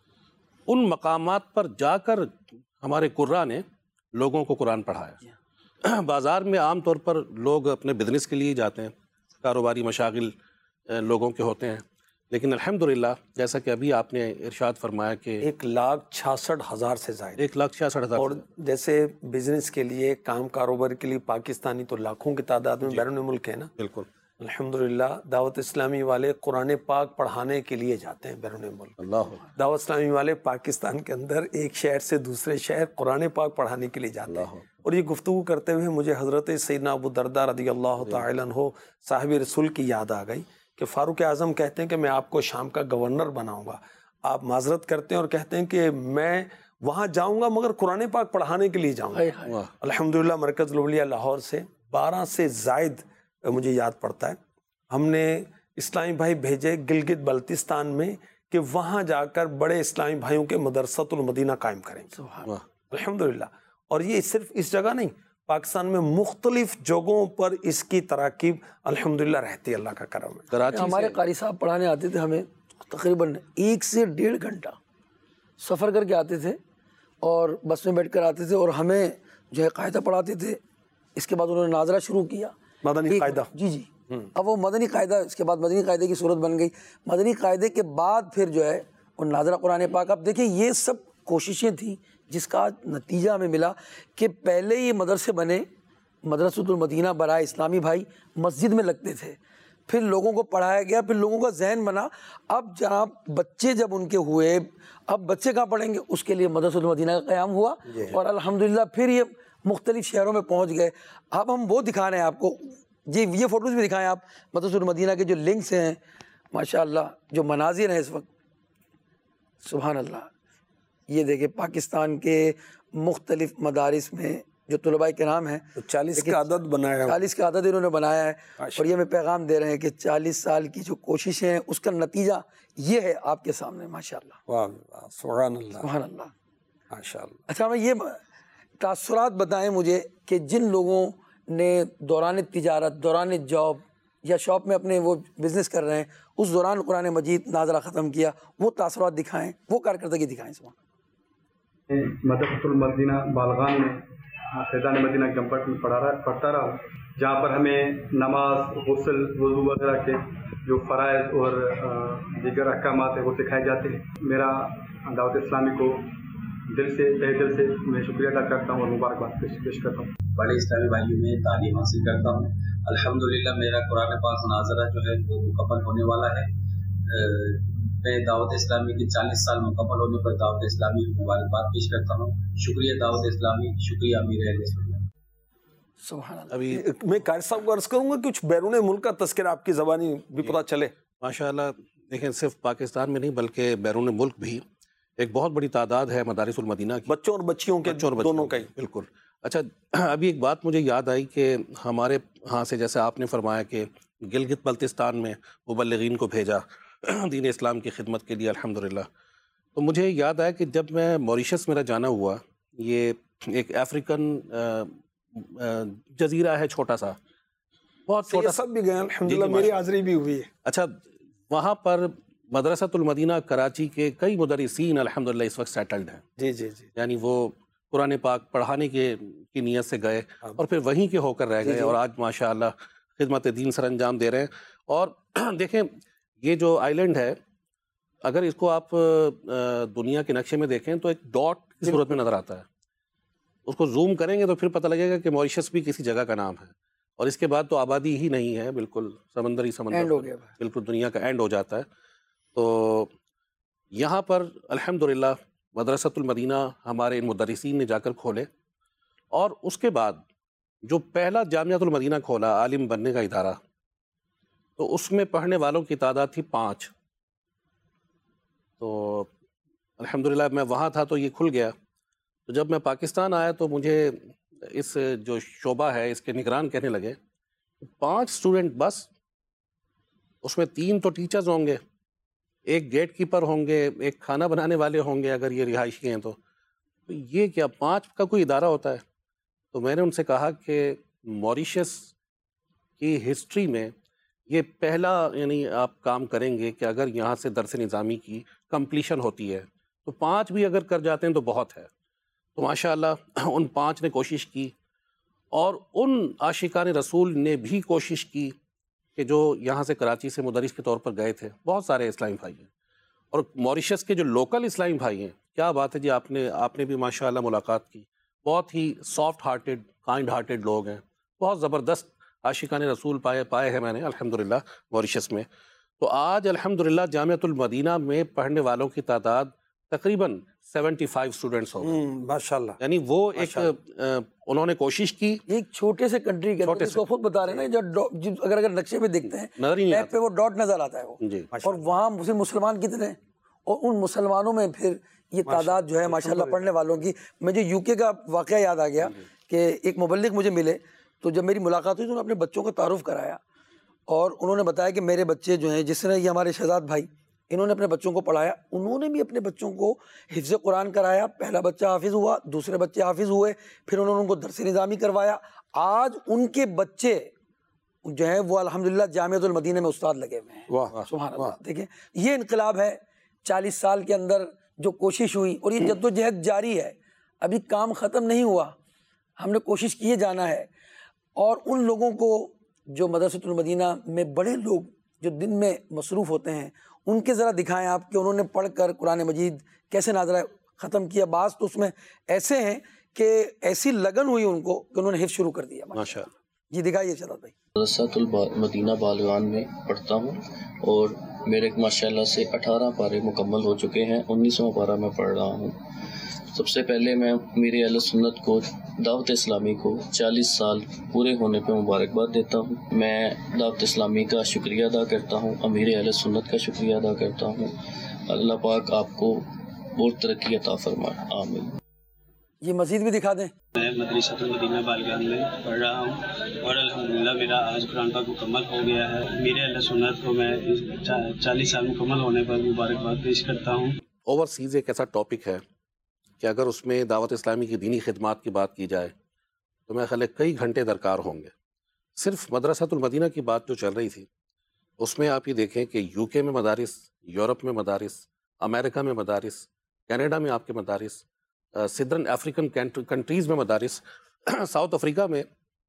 उन मकामात पर जाकर हमारे कुर्रा ने लोगों को कुरान पढ़ाया। बाज़ार में आम तौर पर लोग अपने बिजनेस के लिए जाते हैं, कारोबारी मशागिल लोगों के होते हैं, लेकिन अल्हम्दुलिल्लाह जैसा कि अभी आपने इरशाद फरमाया कि एक लाख छियासठ हज़ार से ज़्यादा एक लाख छियासठ हज़ार और जैसे बिजनेस के लिए, काम कारोबार के लिए पाकिस्तानी तो लाखों की तादाद में बैरून मुल्क है ना। बिल्कुल अल्हम्दुलिल्लाह दावत इस्लामी वाले कुरान पाक पढ़ाने के लिए जाते हैं बैरून मुल्क। अल्लाह, दावत इस्लामी वाले पाकिस्तान के अंदर एक शहर से दूसरे शहर कुरान पाक पढ़ाने के लिए जाते हैं। और ये गुफ्तगू करते हुए मुझे हज़रत सैयदना अबू दरदा रज़ी अल्लाह तआला अन्हु साहिब रसूल की याद आ गई कि फ़ारूक आज़म कहते हैं कि मैं आपको शाम का गवर्नर बनाऊंगा। आप माजरत करते हैं और कहते हैं कि मैं वहाँ जाऊँगा मगर कुरान पाक पढ़ाने के लिए जाऊँगा। अल्हम्दुलिल्लाह मरकज़ लौलिया लाहौर से बारह से ज़ायद मुझे याद पड़ता है हमने इस्लामी भाई भेजे गिलगित बल्तिस्तान में कि वहाँ जाकर बड़े इस्लामी भाइयों के मदरसतुल मदीना कायम करेंगे। अल्हम्दुलिल्लाह। और ये सिर्फ इस जगह नहीं, पाकिस्तान में मुख्तलिफ जगहों पर इसकी तराकीब अल्हम्दुलिल्लाह रहती है, अल्लाह का करम है। कराची हमारे कारी साहब पढ़ाने आते थे, हमें तकरीबन एक से डेढ़ घंटा सफ़र करके आते थे और बस में बैठ कर आते थे और हमें जो है कायदा पढ़ाते थे। इसके बाद उन्होंने नाजरा शुरू किया, मदनी कायदा। जी जी अब वो मदनी कायदा, इसके बाद मदनी कायदे की सूरत बन गई। मदनी कायदे के बाद फिर जो है वो नाजरा कुरान पाक। अब देखिए ये सब कोशिशें थी जिसका नतीजा हमें मिला कि पहले ये मदरसे बने, मदरसतुल मदीना बराए इस्लामी भाई मस्जिद में लगते थे, फिर लोगों को पढ़ाया गया, फिर लोगों का जहन बना। अब जनाब बच्चे जब उनके हुए, अब बच्चे कहाँ पढ़ेंगे, उसके लिए मदरसतुल मदीना का क़याम हुआ और अल्हम्दुलिल्लाह फिर ये मुख्तलिफ शहरों में पहुँच गए। अब हम वो दिखा रहे हैं आपको, जी ये फ़ोटोज़ भी दिखाएं आप मदरसतुल मदीना के जो लिंक्स हैं, माशाअल्लाह जो मनाजिर हैं इस वक्त, सुभान अल्लाह। ये देखें पाकिस्तान के मुख्तलिफ मदारिस में جو طلباء کرام ہیں چالیس کا عدد بنایا چالیس کا عدد انہوں نے بنایا ہے، اور یہ میں پیغام دے رہے ہیں کہ چالیس سال کی جو کوششیں ہیں اس کا نتیجہ یہ ہے آپ کے سامنے ماشاءاللہ۔ واہ سبحان اللہ سبحان اللہ ماشاءاللہ۔ اچھا میں یہ تاثرات بتائیں مجھے کہ جن لوگوں نے دوران تجارت، دوران جاب یا شاپ میں اپنے وہ بزنس کر رہے ہیں اس دوران قرآن مجید ناظرہ ختم کیا، وہ تاثرات دکھائیں، وہ کارکردگی دکھائیں اس وقت۔ مدرسۃ المدینہ بالغان میں فیضان مدینہ کیمپس میں پڑھا رہا پڑھتا رہا ہوں، جہاں پر ہمیں نماز، غسل، وضو وغیرہ کے جو فرائض اور دیگر احکامات ہیں وہ سکھائے جاتے ہیں۔ میرا دعوت اسلامی کو دل سے تہ دل سے میں شکریہ ادا کرتا ہوں اور مبارکباد پیش پیش کرتا ہوں۔ بڑے اسلامی بھائیوں میں تعلیم حاصل کرتا ہوں، الحمدللہ میرا قرآن پاک مناظرہ جو ہے وہ مکمل ہونے والا ہے۔ میں دعوت اسلامی کے چالیس سال مکمل ہونے پر دعوت اسلامی کو مبارکباد پیش کرتا ہوں۔ شکریہ دعوت اسلامی، شکریہ امیر اہل سنت۔ سبحان اللہ۔ ابھی میں قاری صاحب کو عرض کروں گا کچھ بیرون ملک کا تذکرہ آپ کی زبانی بھی پتہ چلے۔ ماشاءاللہ دیکھیں صرف پاکستان میں نہیں بلکہ بیرون ملک بھی ایک بہت بڑی تعداد ہے مدارس المدینہ کی، بچوں اور بچیوں کے دونوں کا ہی۔ بالکل۔ اچھا ابھی ایک بات مجھے یاد آئی کہ ہمارے ہاں سے جیسے آپ نے فرمایا کہ گلگت بلتستان میں مبلغین کو بھیجا دین اسلام کی خدمت کے لیے الحمدللہ، تو مجھے یاد آیا کہ جب میں موریشس میرا جانا ہوا، یہ ایک افریقن جزیرہ ہے چھوٹا سا، بہت چھوٹا سا، سب بھی گئے الحمدللہ، میری حاضری بھی ہوئی ہے۔ اچھا وہاں پر مدرسۃ المدینہ کراچی کے کئی مدرسین الحمدللہ اس وقت سیٹلڈ ہیں۔ جی جی جی یعنی وہ قرآن پاک پڑھانے کے کی نیت سے گئے اور پھر وہیں کے ہو کر رہ گئے اور آج ماشاءاللہ خدمت دین سر انجام دے رہے ہیں۔ اور دیکھیں یہ جو آئی لینڈ ہے، اگر اس کو آپ دنیا کے نقشے میں دیکھیں تو ایک ڈاٹ کی صورت میں نظر آتا ہے، اس کو زوم کریں گے تو پھر پتہ لگے گا کہ موریشس بھی کسی جگہ کا نام ہے، اور اس کے بعد تو آبادی ہی نہیں ہے، بالکل سمندر ہی سمندر ہو گیا، بالکل دنیا کا اینڈ ہو جاتا ہے۔ تو یہاں پر الحمدللہ مدرسۃ المدینہ ہمارے ان مدرسین نے جا کر کھولے، اور اس کے بعد جو پہلا جامعۃ المدینہ کھولا عالم بننے کا ادارہ، تو اس میں پڑھنے والوں کی تعداد تھی پانچ۔ تو الحمدللہ میں وہاں تھا تو یہ کھل گیا۔ تو جب میں پاکستان آیا تو مجھے اس جو شعبہ ہے اس کے نگران کہنے لگے پانچ سٹوڈنٹ بس، اس میں تین تو ٹیچرز ہوں گے، ایک گیٹ کیپر ہوں گے، ایک کھانا بنانے والے ہوں گے اگر یہ رہائشی ہیں تو یہ کیا پانچ کا کوئی ادارہ ہوتا ہے؟ تو میں نے ان سے کہا کہ موریشس کی ہسٹری میں یہ پہلا یعنی آپ کام کریں گے کہ اگر یہاں سے درس نظامی کی کمپلیشن ہوتی ہے تو پانچ بھی اگر کر جاتے ہیں تو بہت ہے۔ تو ماشاءاللہ ان پانچ نے کوشش کی، اور ان عاشقان رسول نے بھی کوشش کی کہ جو یہاں سے کراچی سے مدرس کے طور پر گئے تھے، بہت سارے اسلامی بھائی ہیں، اور موریشس کے جو لوکل اسلامی بھائی ہیں، کیا بات ہے جی، آپ نے آپ نے بھی ماشاءاللہ ملاقات کی، بہت ہی سافٹ ہارٹیڈ کائنڈ ہارٹیڈ لوگ ہیں، بہت زبردست عاشقان رسول پائے پائے ہیں میں نے الحمدللہ موریشس میں۔ تو آج الحمدللہ جامعۃ المدینہ میں پڑھنے والوں کی تعداد تقریباً سیونٹی فائیو اسٹوڈنٹس ہو گئے ماشاءاللہ۔ یعنی وہ ایک انہوں نے کوشش کی، ایک چھوٹے سے کنٹری کے اندر، خود بتا رہے ہیں نا، جو اگر اگر نقشے پہ دیکھتے ہیں نظر ہی نہیں میپ پہ وہ ڈاٹ نظر آتا ہے وہ، اور وہاں صرف مسلمان کتنے ہیں، اور ان مسلمانوں میں پھر یہ تعداد جو ہے ماشاءاللہ پڑھنے والوں کی۔ مجھے یو کے کا واقعہ یاد آ گیا کہ ایک مبلغ مجھے ملے، تو جب میری ملاقات ہوئی تو انہوں نے اپنے بچوں کا تعارف کرایا، اور انہوں نے بتایا کہ میرے بچے جو ہیں، جس طرح یہ ہمارے شہزاد بھائی، انہوں نے اپنے بچوں کو پڑھایا، انہوں نے بھی اپنے بچوں کو حفظ قرآن کرایا، پہلا بچہ حافظ ہوا، دوسرے بچے حافظ ہوئے، پھر انہوں نے ان کو درس نظامی کروایا۔ آج ان کے بچے جو ہیں وہ الحمدللہ جامعۃ المدینہ میں استاد لگے ہوئے ہیں۔ سبحان اللہ۔ دیکھیں یہ انقلاب ہے، چالیس سال کے اندر جو کوشش ہوئی، اور یہ جدوجہد جاری ہے، ابھی کام ختم نہیں ہوا، ہم نے کوشش کیے جانا ہے۔ اور ان لوگوں کو جو مدرسۃ المدینہ میں بڑے لوگ جو دن میں مصروف ہوتے ہیں، ان کے ذرا دکھائیں آپ کہ انہوں نے پڑھ کر قرآن مجید کیسے ناظرہ ختم کیا۔ بعض تو اس میں ایسے ہیں کہ ایسی لگن ہوئی ان کو کہ انہوں نے حفظ شروع کر دیا ماشاءاللہ۔ جی دکھائیے شہزاد بھائی۔ مدرسۃ المدینہ بالغان میں پڑھتا ہوں، اور میرے ماشاءاللہ سے اٹھارہ پارے مکمل ہو چکے ہیں، انیسواں پارہ میں پڑھ رہا ہوں۔ سب سے پہلے میں میری اہل سنت کو، دعوت اسلامی کو چالیس سال پورے ہونے پہ مبارکباد دیتا ہوں۔ میں دعوت اسلامی کا شکریہ ادا کرتا ہوں، امیر اہل سنت کا شکریہ ادا کرتا ہوں۔ اللہ پاک آپ کو بہت ترقی عطا فرمائے، آمین۔ یہ مزید بھی دکھا دیں. میں مدرسۃ المدینہ بالغان میں پڑھ رہا ہوں اور الحمدللہ میرا آج قرآن پاک مکمل ہو گیا ہے. میرے اہل سنت کو میں چالیس سال مکمل ہونے پر مبارکباد پیش کرتا ہوں. اوورسیز ایک ایسا ٹاپک ہے کہ اگر اس میں دعوت اسلامی کی دینی خدمات کی بات کی جائے تو میں خیال ہے کئی گھنٹے درکار ہوں گے. صرف مدرسۃ المدینہ کی بات جو چل رہی تھی اس میں آپ یہ دیکھیں کہ یو کے میں مدارس، یورپ میں مدارس، امریکہ میں مدارس، کینیڈا میں آپ کے مدارس، سدرن افریقن کنٹریز میں مدارس، ساؤتھ افریقہ میں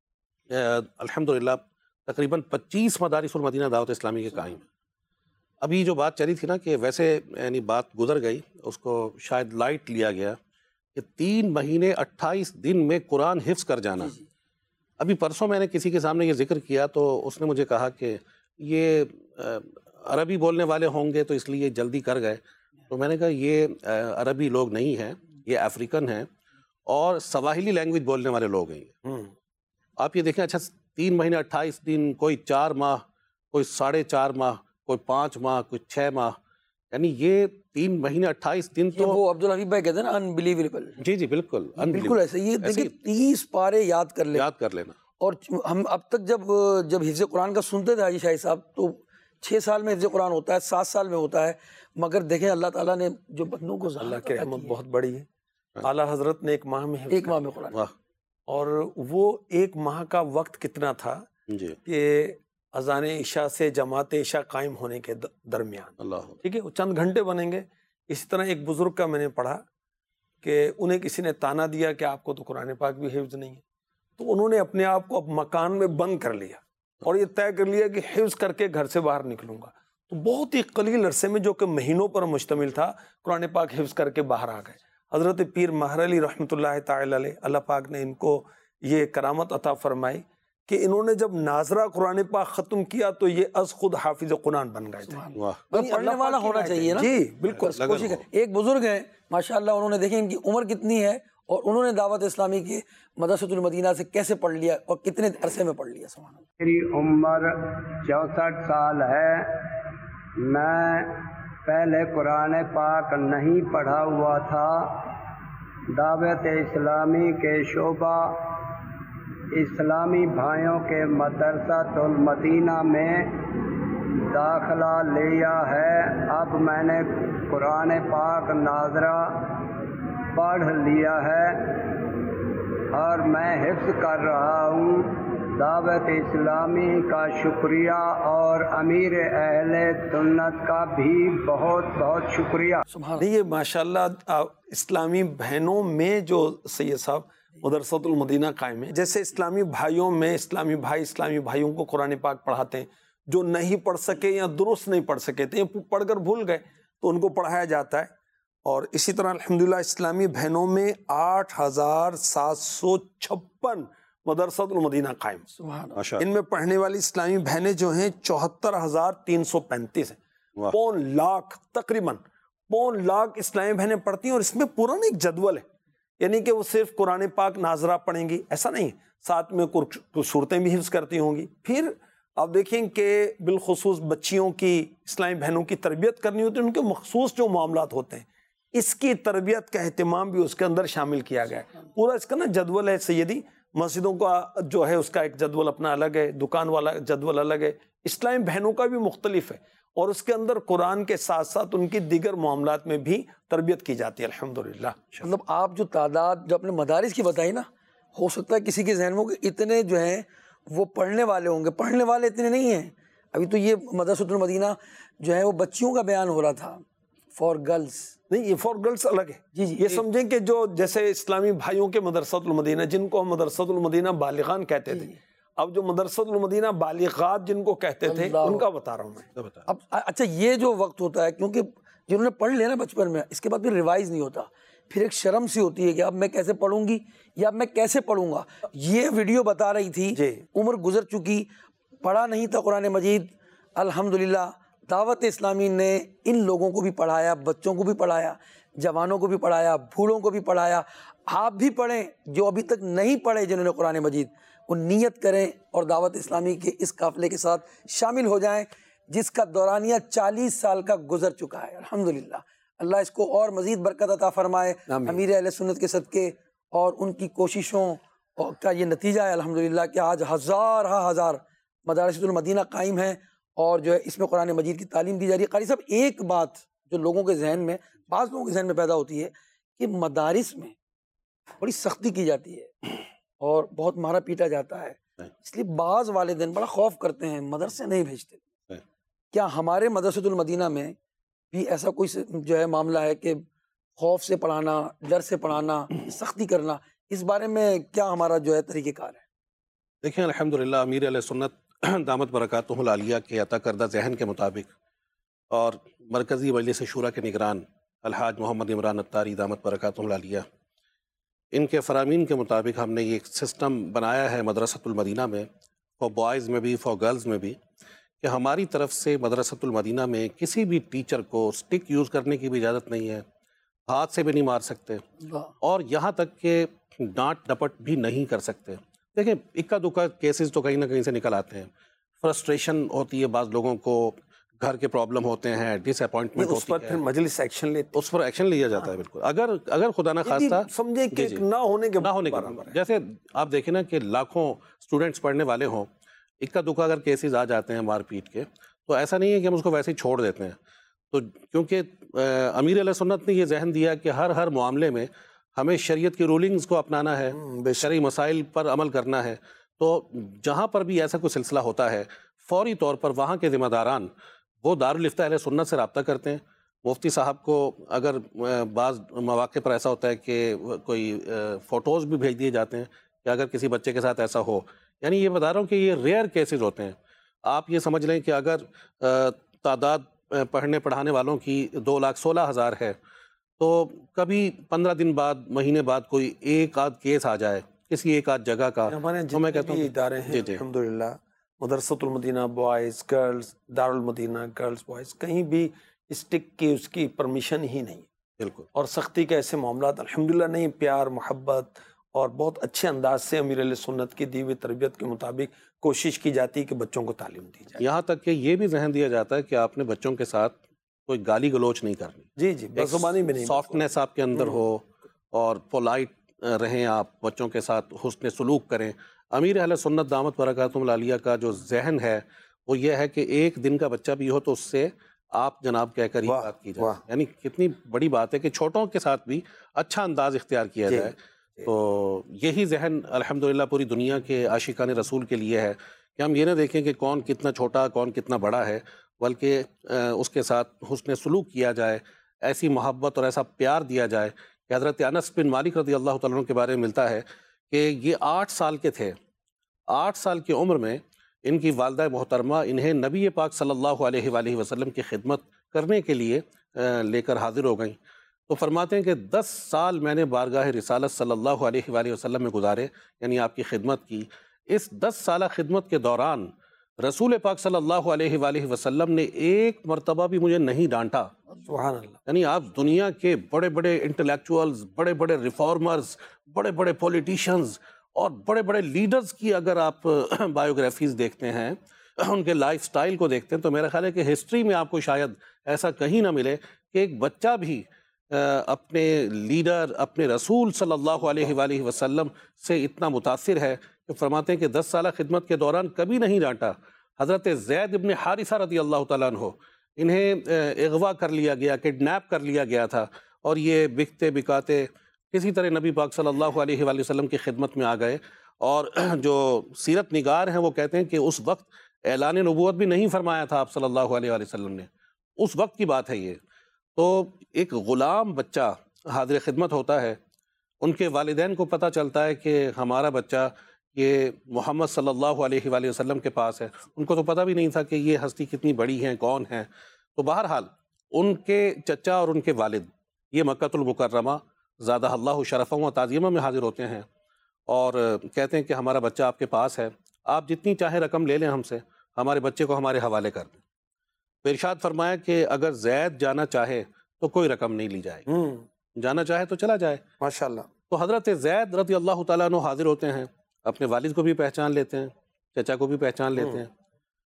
الحمدللہ تقریباً پچیس مدارس المدینہ دعوت اسلامی کے قائم ہیں. ابھی جو بات چلی تھی نا کہ ویسے یعنی بات گزر گئی، اس کو شاید لائٹ لیا گیا کہ تین مہینے اٹھائیس دن میں قرآن حفظ کر جانا. ابھی پرسوں میں نے کسی کے سامنے یہ ذکر کیا تو اس نے مجھے کہا کہ یہ عربی بولنے والے ہوں گے تو اس لیے جلدی کر گئے. تو میں نے کہا یہ عربی لوگ نہیں ہیں، یہ افریقن ہیں اور سواحلی لینگویج بولنے والے لوگ ہیں. آپ یہ دیکھیں، اچھا تین مہینے اٹھائیس دن، کوئی چار ماہ، کوئی ساڑھے چار ماہ، کوئی پانچ ماہ، کوئی چھ ماہ، یعنی یہ تین مہینے اٹھائیس دن تو وہ عبدالحبیب بھائی کہتے ہیں نا انبلیویبل. جی جی بالکل بالکل ایسے. یہ دیکھیں تیس پارے یاد کر لیں، یاد کر لینا. اور ہم اب تک جب جب حفظ قرآن کا سنتے تھے حاجی شاہی صاحب تو چھ سال میں حفظ قرآن ہوتا ہے، سات سال میں ہوتا ہے، مگر دیکھیں اللہ تعالیٰ نے جو بندوں کو اللہ کی رحمت بہت بڑی ہے. اعلیٰ حضرت نے ایک ماہ میں ایک ماہ میں قرآن، اور وہ ایک ماہ کا وقت کتنا تھا کہ اذان عشاء سے جماعت عشاء قائم ہونے کے درمیان. اللہ ٹھیک ہے، وہ چند گھنٹے بنیں گے. اسی طرح ایک بزرگ کا میں نے پڑھا کہ انہیں کسی نے تانا دیا کہ آپ کو تو قرآن پاک بھی حفظ نہیں ہے، تو انہوں نے اپنے آپ کو اب مکان میں بند کر لیا اور یہ طے کر لیا کہ حفظ کر کے گھر سے باہر نکلوں گا. تو بہت ہی قلیل عرصے میں، جو کہ مہینوں پر مشتمل تھا، قرآن پاک حفظ کر کے باہر آ گئے. حضرت پیر مہر علی رحمۃ اللہ تعالی علیہ، اللہ پاک نے ان کو یہ کرامت عطا فرمائی کہ انہوں نے جب ناظرہ قرآن پاک ختم کیا تو یہ از خود حافظ قرآن بن گئے تھے. پڑھنے والا ہونا چاہیے نا. جی بالکل. ایک بزرگ ہیں ماشاءاللہ، انہوں نے دیکھیں ان کی عمر کتنی ہے اور انہوں نے دعوت اسلامی کی مدرسۃ المدینہ سے کیسے پڑھ لیا اور کتنے عرصے میں پڑھ لیا. سبحان اللہ. میری عمر چونسٹھ سال ہے. میں پہلے قرآن پاک نہیں پڑھا ہوا تھا. دعوت اسلامی کے شعبہ اسلامی بھائیوں کے مدرسۃ المدینہ میں داخلہ لیا ہے. اب میں نے قرآن پاک ناظرہ پڑھ لیا ہے اور میں حفظ کر رہا ہوں. دعوت اسلامی کا شکریہ اور امیر اہل سنت کا بھی بہت بہت شکریہ. یہ ماشاءاللہ اسلامی بہنوں میں جو سید صاحب مدرسۃ المدینہ قائم ہے، جیسے اسلامی بھائیوں میں اسلامی بھائی اسلامی بھائیوں کو قرآن پاک پڑھاتے ہیں، جو نہیں پڑھ سکے یا درست نہیں پڑھ سکے تھے، پڑھ کر بھول گئے تو ان کو پڑھایا جاتا ہے. اور اسی طرح الحمدللہ اسلامی بہنوں میں آٹھ ہزار سات سو چھپن مدرسۃ المدینہ قائم. ان میں پڑھنے والی اسلامی بہنیں جو ہیں چوہتر ہزار تین سو پینتیس ہیں. پون لاکھ تقریباً پون لاکھ اسلامی بہنیں پڑھتی ہیں. اور اس میں پورا ایک جدول ہے، یعنی کہ وہ صرف قرآن پاک ناظرہ پڑھیں گی ایسا نہیں، ساتھ میں کچھ صورتیں بھی حفظ کرتی ہوں گی. پھر آپ دیکھیں کہ بالخصوص بچیوں کی، اسلامی بہنوں کی تربیت کرنی ہوتی ہے، ان کے مخصوص جو معاملات ہوتے ہیں اس کی تربیت کا اہتمام بھی اس کے اندر شامل کیا گیا ہے. پورا اس کا نا جدول ہے سیدی. مسجدوں کا جو ہے اس کا ایک جدول اپنا الگ ہے، دکان والا جدول الگ ہے، اسلامی بہنوں کا بھی مختلف ہے، اور اس کے اندر قرآن کے ساتھ ساتھ ان کی دیگر معاملات میں بھی تربیت کی جاتی ہے الحمدللہ. مطلب آپ جو تعداد جو اپنے مدارس کی بتائی نا، ہو سکتا ہے کسی کے ذہن میں کہ اتنے جو ہیں وہ پڑھنے والے ہوں گے. پڑھنے والے اتنے نہیں ہیں. ابھی تو یہ مدرسۃ المدینہ جو ہے وہ بچیوں کا بیان ہو رہا تھا، فار گرلز نہیں، یہ فار گرلز الگ ہے. جی جی یہ سمجھیں کہ جو جیسے اسلامی بھائیوں کے مدرسۃ المدینہ جن کو ہم مدرسۃ المدینہ بالغان کہتے تھے، اب جو مدرسۃ المدینہ بالغات جن کو کہتے تھے ان کا بتا رہا ہوں میں. اب اچھا یہ جو وقت ہوتا ہے، کیونکہ جنہوں نے پڑھ لیا نا بچپن میں، اس کے بعد پھر ریوائز نہیں ہوتا، پھر ایک شرم سی ہوتی ہے کہ اب میں کیسے پڑھوں گی یا اب میں کیسے پڑھوں گا. یہ ویڈیو بتا رہی تھی عمر گزر چکی، پڑھا نہیں تھا قرآن مجید. الحمدللہ دعوت اسلامی نے ان لوگوں کو بھی پڑھایا، بچوں کو بھی پڑھایا، جوانوں کو بھی پڑھایا، بوڑھوں کو بھی پڑھایا. آپ بھی پڑھیں، جو ابھی تک نہیں پڑھے جنہوں نے قرآن مجید، وہ نیت کریں اور دعوت اسلامی کے اس قافلے کے ساتھ شامل ہو جائیں جس کا دورانیہ چالیس سال کا گزر چکا ہے. الحمدللہ اللہ اس کو اور مزید برکت عطا فرمائے امیر اہل سنت کے صدقے، اور ان کی کوششوں کا یہ نتیجہ ہے الحمدللہ کہ آج ہزار ہا ہزار مدارس المدینہ قائم ہیں اور جو ہے اس میں قرآن مجید کی تعلیم دی جا رہی ہے۔ قاری صاحب، ایک بات جو لوگوں کے ذہن میں بعض لوگوں کے ذہن میں پیدا ہوتی ہے کہ مدارس میں بڑی سختی کی جاتی ہے اور بہت مارا پیٹا جاتا ہے، اس لیے بعض والدین بڑا خوف کرتے ہیں، مدرسے نہیں بھیجتے۔ کیا ہمارے مدرسۃ المدینہ میں بھی ایسا کوئی جو ہے معاملہ ہے کہ خوف سے پڑھانا، ڈر سے پڑھانا، سختی کرنا، اس بارے میں کیا ہمارا جو ہے طریقہ کار ہے؟ دیکھیں الحمدللہ امیر علیہ سنت دامت برکاتہ العالیہ کے عطا کردہ ذہن کے مطابق اور مرکزی مجلس شورا کے نگران الحاج محمد عمران اتاری دامت برکاتہ العالیہ، ان کے فرامین کے مطابق ہم نے یہ ایک سسٹم بنایا ہے مدرسۃ المدینہ میں، فار بوائز میں بھی فار گرلز میں بھی، کہ ہماری طرف سے مدرسۃ المدینہ میں کسی بھی ٹیچر کو سٹک یوز کرنے کی بھی اجازت نہیں ہے، ہاتھ سے بھی نہیں مار سکتے، اور یہاں تک کہ ڈانٹ ڈپٹ بھی نہیں کر سکتے۔ دیکھیں اکا دکا کیسز تو کہیں نہ کہیں سے نکل آتے ہیں، فرسٹریشن ہوتی ہے، بعض لوگوں کو گھر کے پرابلم ہوتے ہیں، ڈس اپوائنٹمنٹ ہوتی ہے، اس پر پھر مجلس ایکشن لیتی اس پر ایکشن لیا جاتا ہے بالکل۔ اگر اگر خدا نہ خواستہ سمجھے کہ نہ ہونے کے نہ ہونے کے جیسے آپ دیکھیں نا کہ لاکھوں اسٹوڈنٹس پڑھنے والے ہوں، اکا دکا اگر کیسز آ جاتے ہیں مار پیٹ کے، تو ایسا نہیں ہے کہ ہم اس کو ویسے ہی چھوڑ دیتے ہیں، تو کیونکہ امیر علیہ سنت نے یہ ذہن دیا کہ ہر ہر معاملے میں ہمیں شریعت کی رولنگز کو اپنانا ہے، شرعی مسائل پر عمل کرنا ہے، تو جہاں پر بھی ایسا کوئی سلسلہ ہوتا ہے فوری طور پر وہاں کے ذمہ داران وہ دارالفتہ اہل سنت سے رابطہ کرتے ہیں۔ مفتی صاحب کو اگر بعض مواقع پر ایسا ہوتا ہے کہ کوئی فوٹوز بھی بھیج دیے جاتے ہیں کہ اگر کسی بچے کے ساتھ ایسا ہو، یعنی یہ بتا رہا ہوں کہ یہ ریئر کیسز ہوتے ہیں۔ آپ یہ سمجھ لیں کہ اگر تعداد پڑھنے پڑھانے والوں کی دو لاکھ سولہ ہزار ہے، تو کبھی پندرہ دن بعد مہینے بعد کوئی ایک آدھ کیس آ جائے کسی ایک آدھ جگہ کا، ہمارے تو میں جتنے کہتا بھی ہوں ادارے ہیں الحمدللہ، Madrasatul Madinah boys girls, Darul Madinah girls boys, کہیں بھی اسٹک کی اس کی پرمیشن ہی نہیں، بالکل، اور سختی کے ایسے معاملات الحمدللہ نہیں، پیار محبت اور بہت اچھے انداز سے امیر علیہ سنت کی دی ہوئی تربیت کے مطابق کوشش کی جاتی ہے کہ بچوں کو تعلیم دی جائے۔ یہاں تک کہ یہ بھی ذہن دیا جاتا ہے کہ آپ نے بچوں کے ساتھ کوئی گالی گلوچ نہیں کرنی، جی جی بزبانی بھی نہیں، سافٹنیس آپ کے اندر ہو اور پولائٹ رہیں، آپ بچوں کے ساتھ حسن سلوک کریں۔ امیر اہل سنت دامت برکاتہ العالیہ کا جو ذہن ہے وہ یہ ہے کہ ایک دن کا بچہ بھی ہو تو اس سے آپ جناب کہہ کر ہی بات کی جائے، یعنی کتنی بڑی بات ہے کہ چھوٹوں کے ساتھ بھی اچھا انداز اختیار کیا جائے۔ تو یہی ذہن الحمدللہ پوری دنیا کے عاشقان رسول کے لیے ہے کہ ہم یہ نہ دیکھیں کہ کون کتنا چھوٹا کون کتنا بڑا ہے، بلکہ اس کے ساتھ حسن سلوک کیا جائے، ایسی محبت اور ایسا پیار دیا جائے کہ حضرت انس بن مالک رضی اللہ تعالیٰ عنہ کے بارے میں ملتا ہے کہ یہ آٹھ سال کے تھے، آٹھ سال کی عمر میں ان کی والدہ محترمہ انہیں نبی پاک صلی اللہ علیہ وآلہ وسلم کی خدمت کرنے کے لیے لے کر حاضر ہو گئیں، تو فرماتے ہیں کہ دس سال میں نے بارگاہ رسالت صلی اللہ علیہ وآلہ وسلم میں گزارے، یعنی آپ کی خدمت کی۔ اس دس سالہ خدمت کے دوران رسول پاک صلی اللہ علیہ وآلہ وسلم نے ایک مرتبہ بھی مجھے نہیں ڈانٹا، سبحان اللہ۔ یعنی آپ دنیا کے بڑے بڑے انٹلیکچوئلز، بڑے بڑے ریفارمرز، بڑے بڑے پولیٹیشنز اور بڑے بڑے لیڈرز کی اگر آپ بایوگرافیز دیکھتے ہیں، ان کے لائف سٹائل کو دیکھتے ہیں، تو میرا خیال ہے کہ ہسٹری میں آپ کو شاید ایسا کہیں نہ ملے کہ ایک بچہ بھی اپنے لیڈر، اپنے رسول صلی اللہ علیہ وآلہ وسلم سے اتنا متاثر ہے کہ فرماتے ہیں کہ دس سالہ خدمت کے دوران کبھی نہیں ڈانٹا۔ حضرت زید ابن حارثہ رضی اللہ تعالیٰ عنہ، انہیں اغوا کر لیا گیا، کڈنیپ کر لیا گیا تھا، اور یہ بکتے بکاتے کسی طرح نبی پاک صلی اللہ علیہ وآلہ وسلم کی خدمت میں آ گئے، اور جو سیرت نگار ہیں وہ کہتے ہیں کہ اس وقت اعلان نبوت بھی نہیں فرمایا تھا آپ صلی اللہ علیہ وآلہ وسلم نے، اس وقت کی بات ہے یہ۔ تو ایک غلام بچہ حاضر خدمت ہوتا ہے، ان کے والدین کو پتہ چلتا ہے کہ ہمارا بچہ یہ محمد صلی اللہ علیہ وآلہ وسلم کے پاس ہے، ان کو تو پتہ بھی نہیں تھا کہ یہ ہستی کتنی بڑی ہیں، کون ہیں۔ تو بہرحال ان کے چچا اور ان کے والد یہ مکۃ المکرمہ زادہ اللہ شرفا و تعظیمہ میں حاضر ہوتے ہیں، اور کہتے ہیں کہ ہمارا بچہ آپ کے پاس ہے، آپ جتنی چاہیں رقم لے لیں ہم سے، ہمارے بچے کو ہمارے حوالے کر دیں۔ تو ارشاد فرمایا کہ اگر زید جانا چاہے تو کوئی رقم نہیں لی جائے گی، جانا چاہے تو چلا جائے۔ ماشاءاللہ۔ تو حضرت زید رضی اللہ تعالیٰ عنہ حاضر ہوتے ہیں، اپنے والد کو بھی پہچان لیتے ہیں، چچا کو بھی پہچان لیتے ہیں۔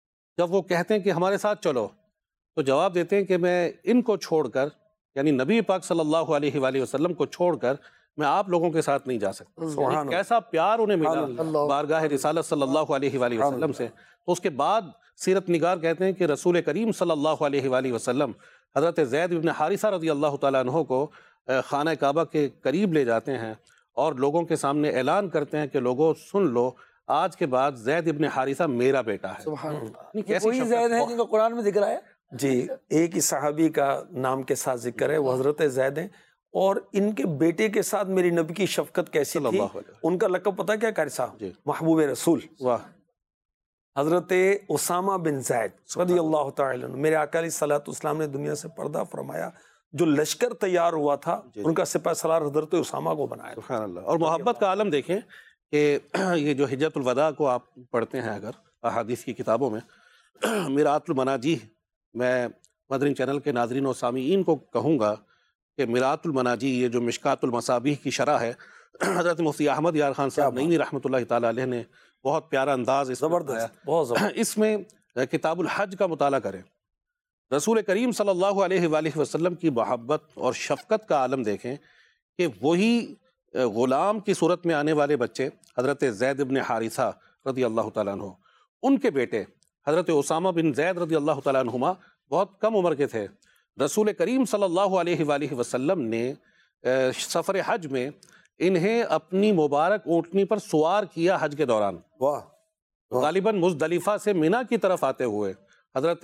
جب وہ کہتے ہیں کہ ہمارے ساتھ چلو، تو جواب دیتے ہیں کہ میں ان کو چھوڑ کر، یعنی نبی پاک صلی اللہ علیہ وآلہ وسلم کو چھوڑ کر میں آپ لوگوں کے ساتھ نہیں جا سکتا. یعنی کیسا پیار انہیں ملا بارگاہ رسالت صلی اللہ علیہ وآلہ وسلم سے. تو اس کے بعد سیرت نگار کہتے ہیں کہ رسول کریم صلی اللہ علیہ وآلہ وسلم حضرت زید بن حارثہ رضی اللہ تعالیٰ عنہ کو خانہ کعبہ کے قریب لے جاتے ہیں اور لوگوں کے سامنے اعلان کرتے ہیں کہ لوگوں سن لو، آج کے بعد زید ابن حارثہ میرا بیٹا ہے. سبحان اللہ. یہ وہی زید ہے جن کو قرآن میں ذکر آیا. جی، ایک ہی صحابی کا نام کے ساتھ ذکر ہے، وہ حضرت زید ہیں. اور ان کے بیٹے کے ساتھ میری نبی کی شفقت کیسی تھی. ان کا لقب پتہ کیا قاری صاحب؟ محبوب رسول. واہ. حضرت اسامہ بن زید رضی اللہ تعالی عنہ، میرے آقا علیہ الصلوۃ والسلام نے دنیا سے پردہ فرمایا. جو لشکر تیار ہوا تھا ان کا سپہ سالار حضرت اسامہ کو بنایا. سبحان اللہ. اور محبت کا عالم دیکھیں کہ یہ جو حجۃ الوداع کو آپ پڑھتے ہیں اگر احادیث کی کتابوں میں، میرات المناجیح، میں مدنی چینل کے ناظرین و سامعین کو کہوں گا کہ میرات المناجیح، یہ جو مشکات المصابیح کی شرح ہے، حضرت مفتی احمد یار خان صاحب نعیمی رحمۃ اللہ تعالیٰ علیہ نے بہت پیارا انداز اس زبردست بہت زبردست اس میں کتاب الحج کا مطالعہ کریں. رسول کریم صلی اللہ علیہ وآلہ وسلم کی محبت اور شفقت کا عالم دیکھیں کہ وہی غلام کی صورت میں آنے والے بچے حضرت زید بن حارثہ رضی اللہ تعالیٰ عنہ، ان کے بیٹے حضرت اسامہ بن زید رضی اللہ تعالیٰ عنہما بہت کم عمر کے تھے. رسول کریم صلی اللہ علیہ وآلہ وسلم نے سفر حج میں انہیں اپنی مبارک اونٹنی پر سوار کیا حج کے دوران. واہ. غالباً مزدلفہ سے منی کی طرف آتے ہوئے حضرت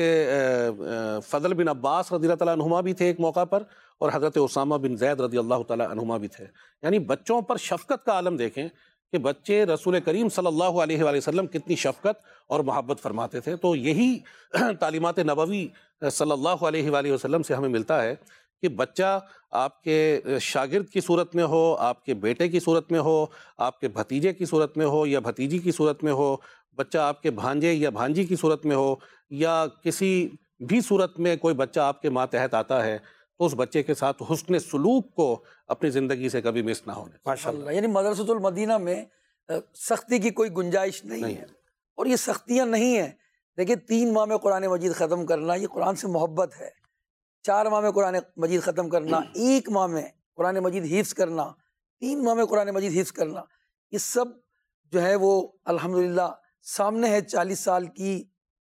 فضل بن عباس رضی اللہ تعالیٰ عنہما بھی تھے ایک موقع پر، اور حضرت اسامہ بن زید رضی اللہ تعالیٰ عنہما بھی تھے. یعنی بچوں پر شفقت کا عالم دیکھیں کہ بچے رسول کریم صلی اللہ علیہ وآلہ وسلم کتنی شفقت اور محبت فرماتے تھے. تو یہی تعلیمات نبوی صلی اللہ علیہ وآلہ وسلم سے ہمیں ملتا ہے کہ بچہ آپ کے شاگرد کی صورت میں ہو، آپ کے بیٹے کی صورت میں ہو، آپ کے بھتیجے کی صورت میں ہو یا بھتیجی کی صورت میں ہو، بچہ آپ کے بھانجے یا بھانجی کی صورت میں ہو، یا کسی بھی صورت میں کوئی بچہ آپ کے ماتحت آتا ہے، تو اس بچے کے ساتھ حسن سلوک کو اپنی زندگی سے کبھی مس نہ ہونے. ماشاءاللہ. یعنی مدرسۃ المدینہ میں سختی کی کوئی گنجائش نہیں ہے. اور یہ سختیاں نہیں ہیں. دیکھیں، تین ماہ میں قرآن مجید ختم کرنا یہ قرآن سے محبت ہے. چار ماہ میں قرآن مجید ختم کرنا، ایک ماہ میں قرآن مجید حفظ کرنا، تین ماہ میں قرآن مجید حفظ کرنا، یہ سب جو ہے وہ الحمدللہ سامنے ہے. چالیس سال کی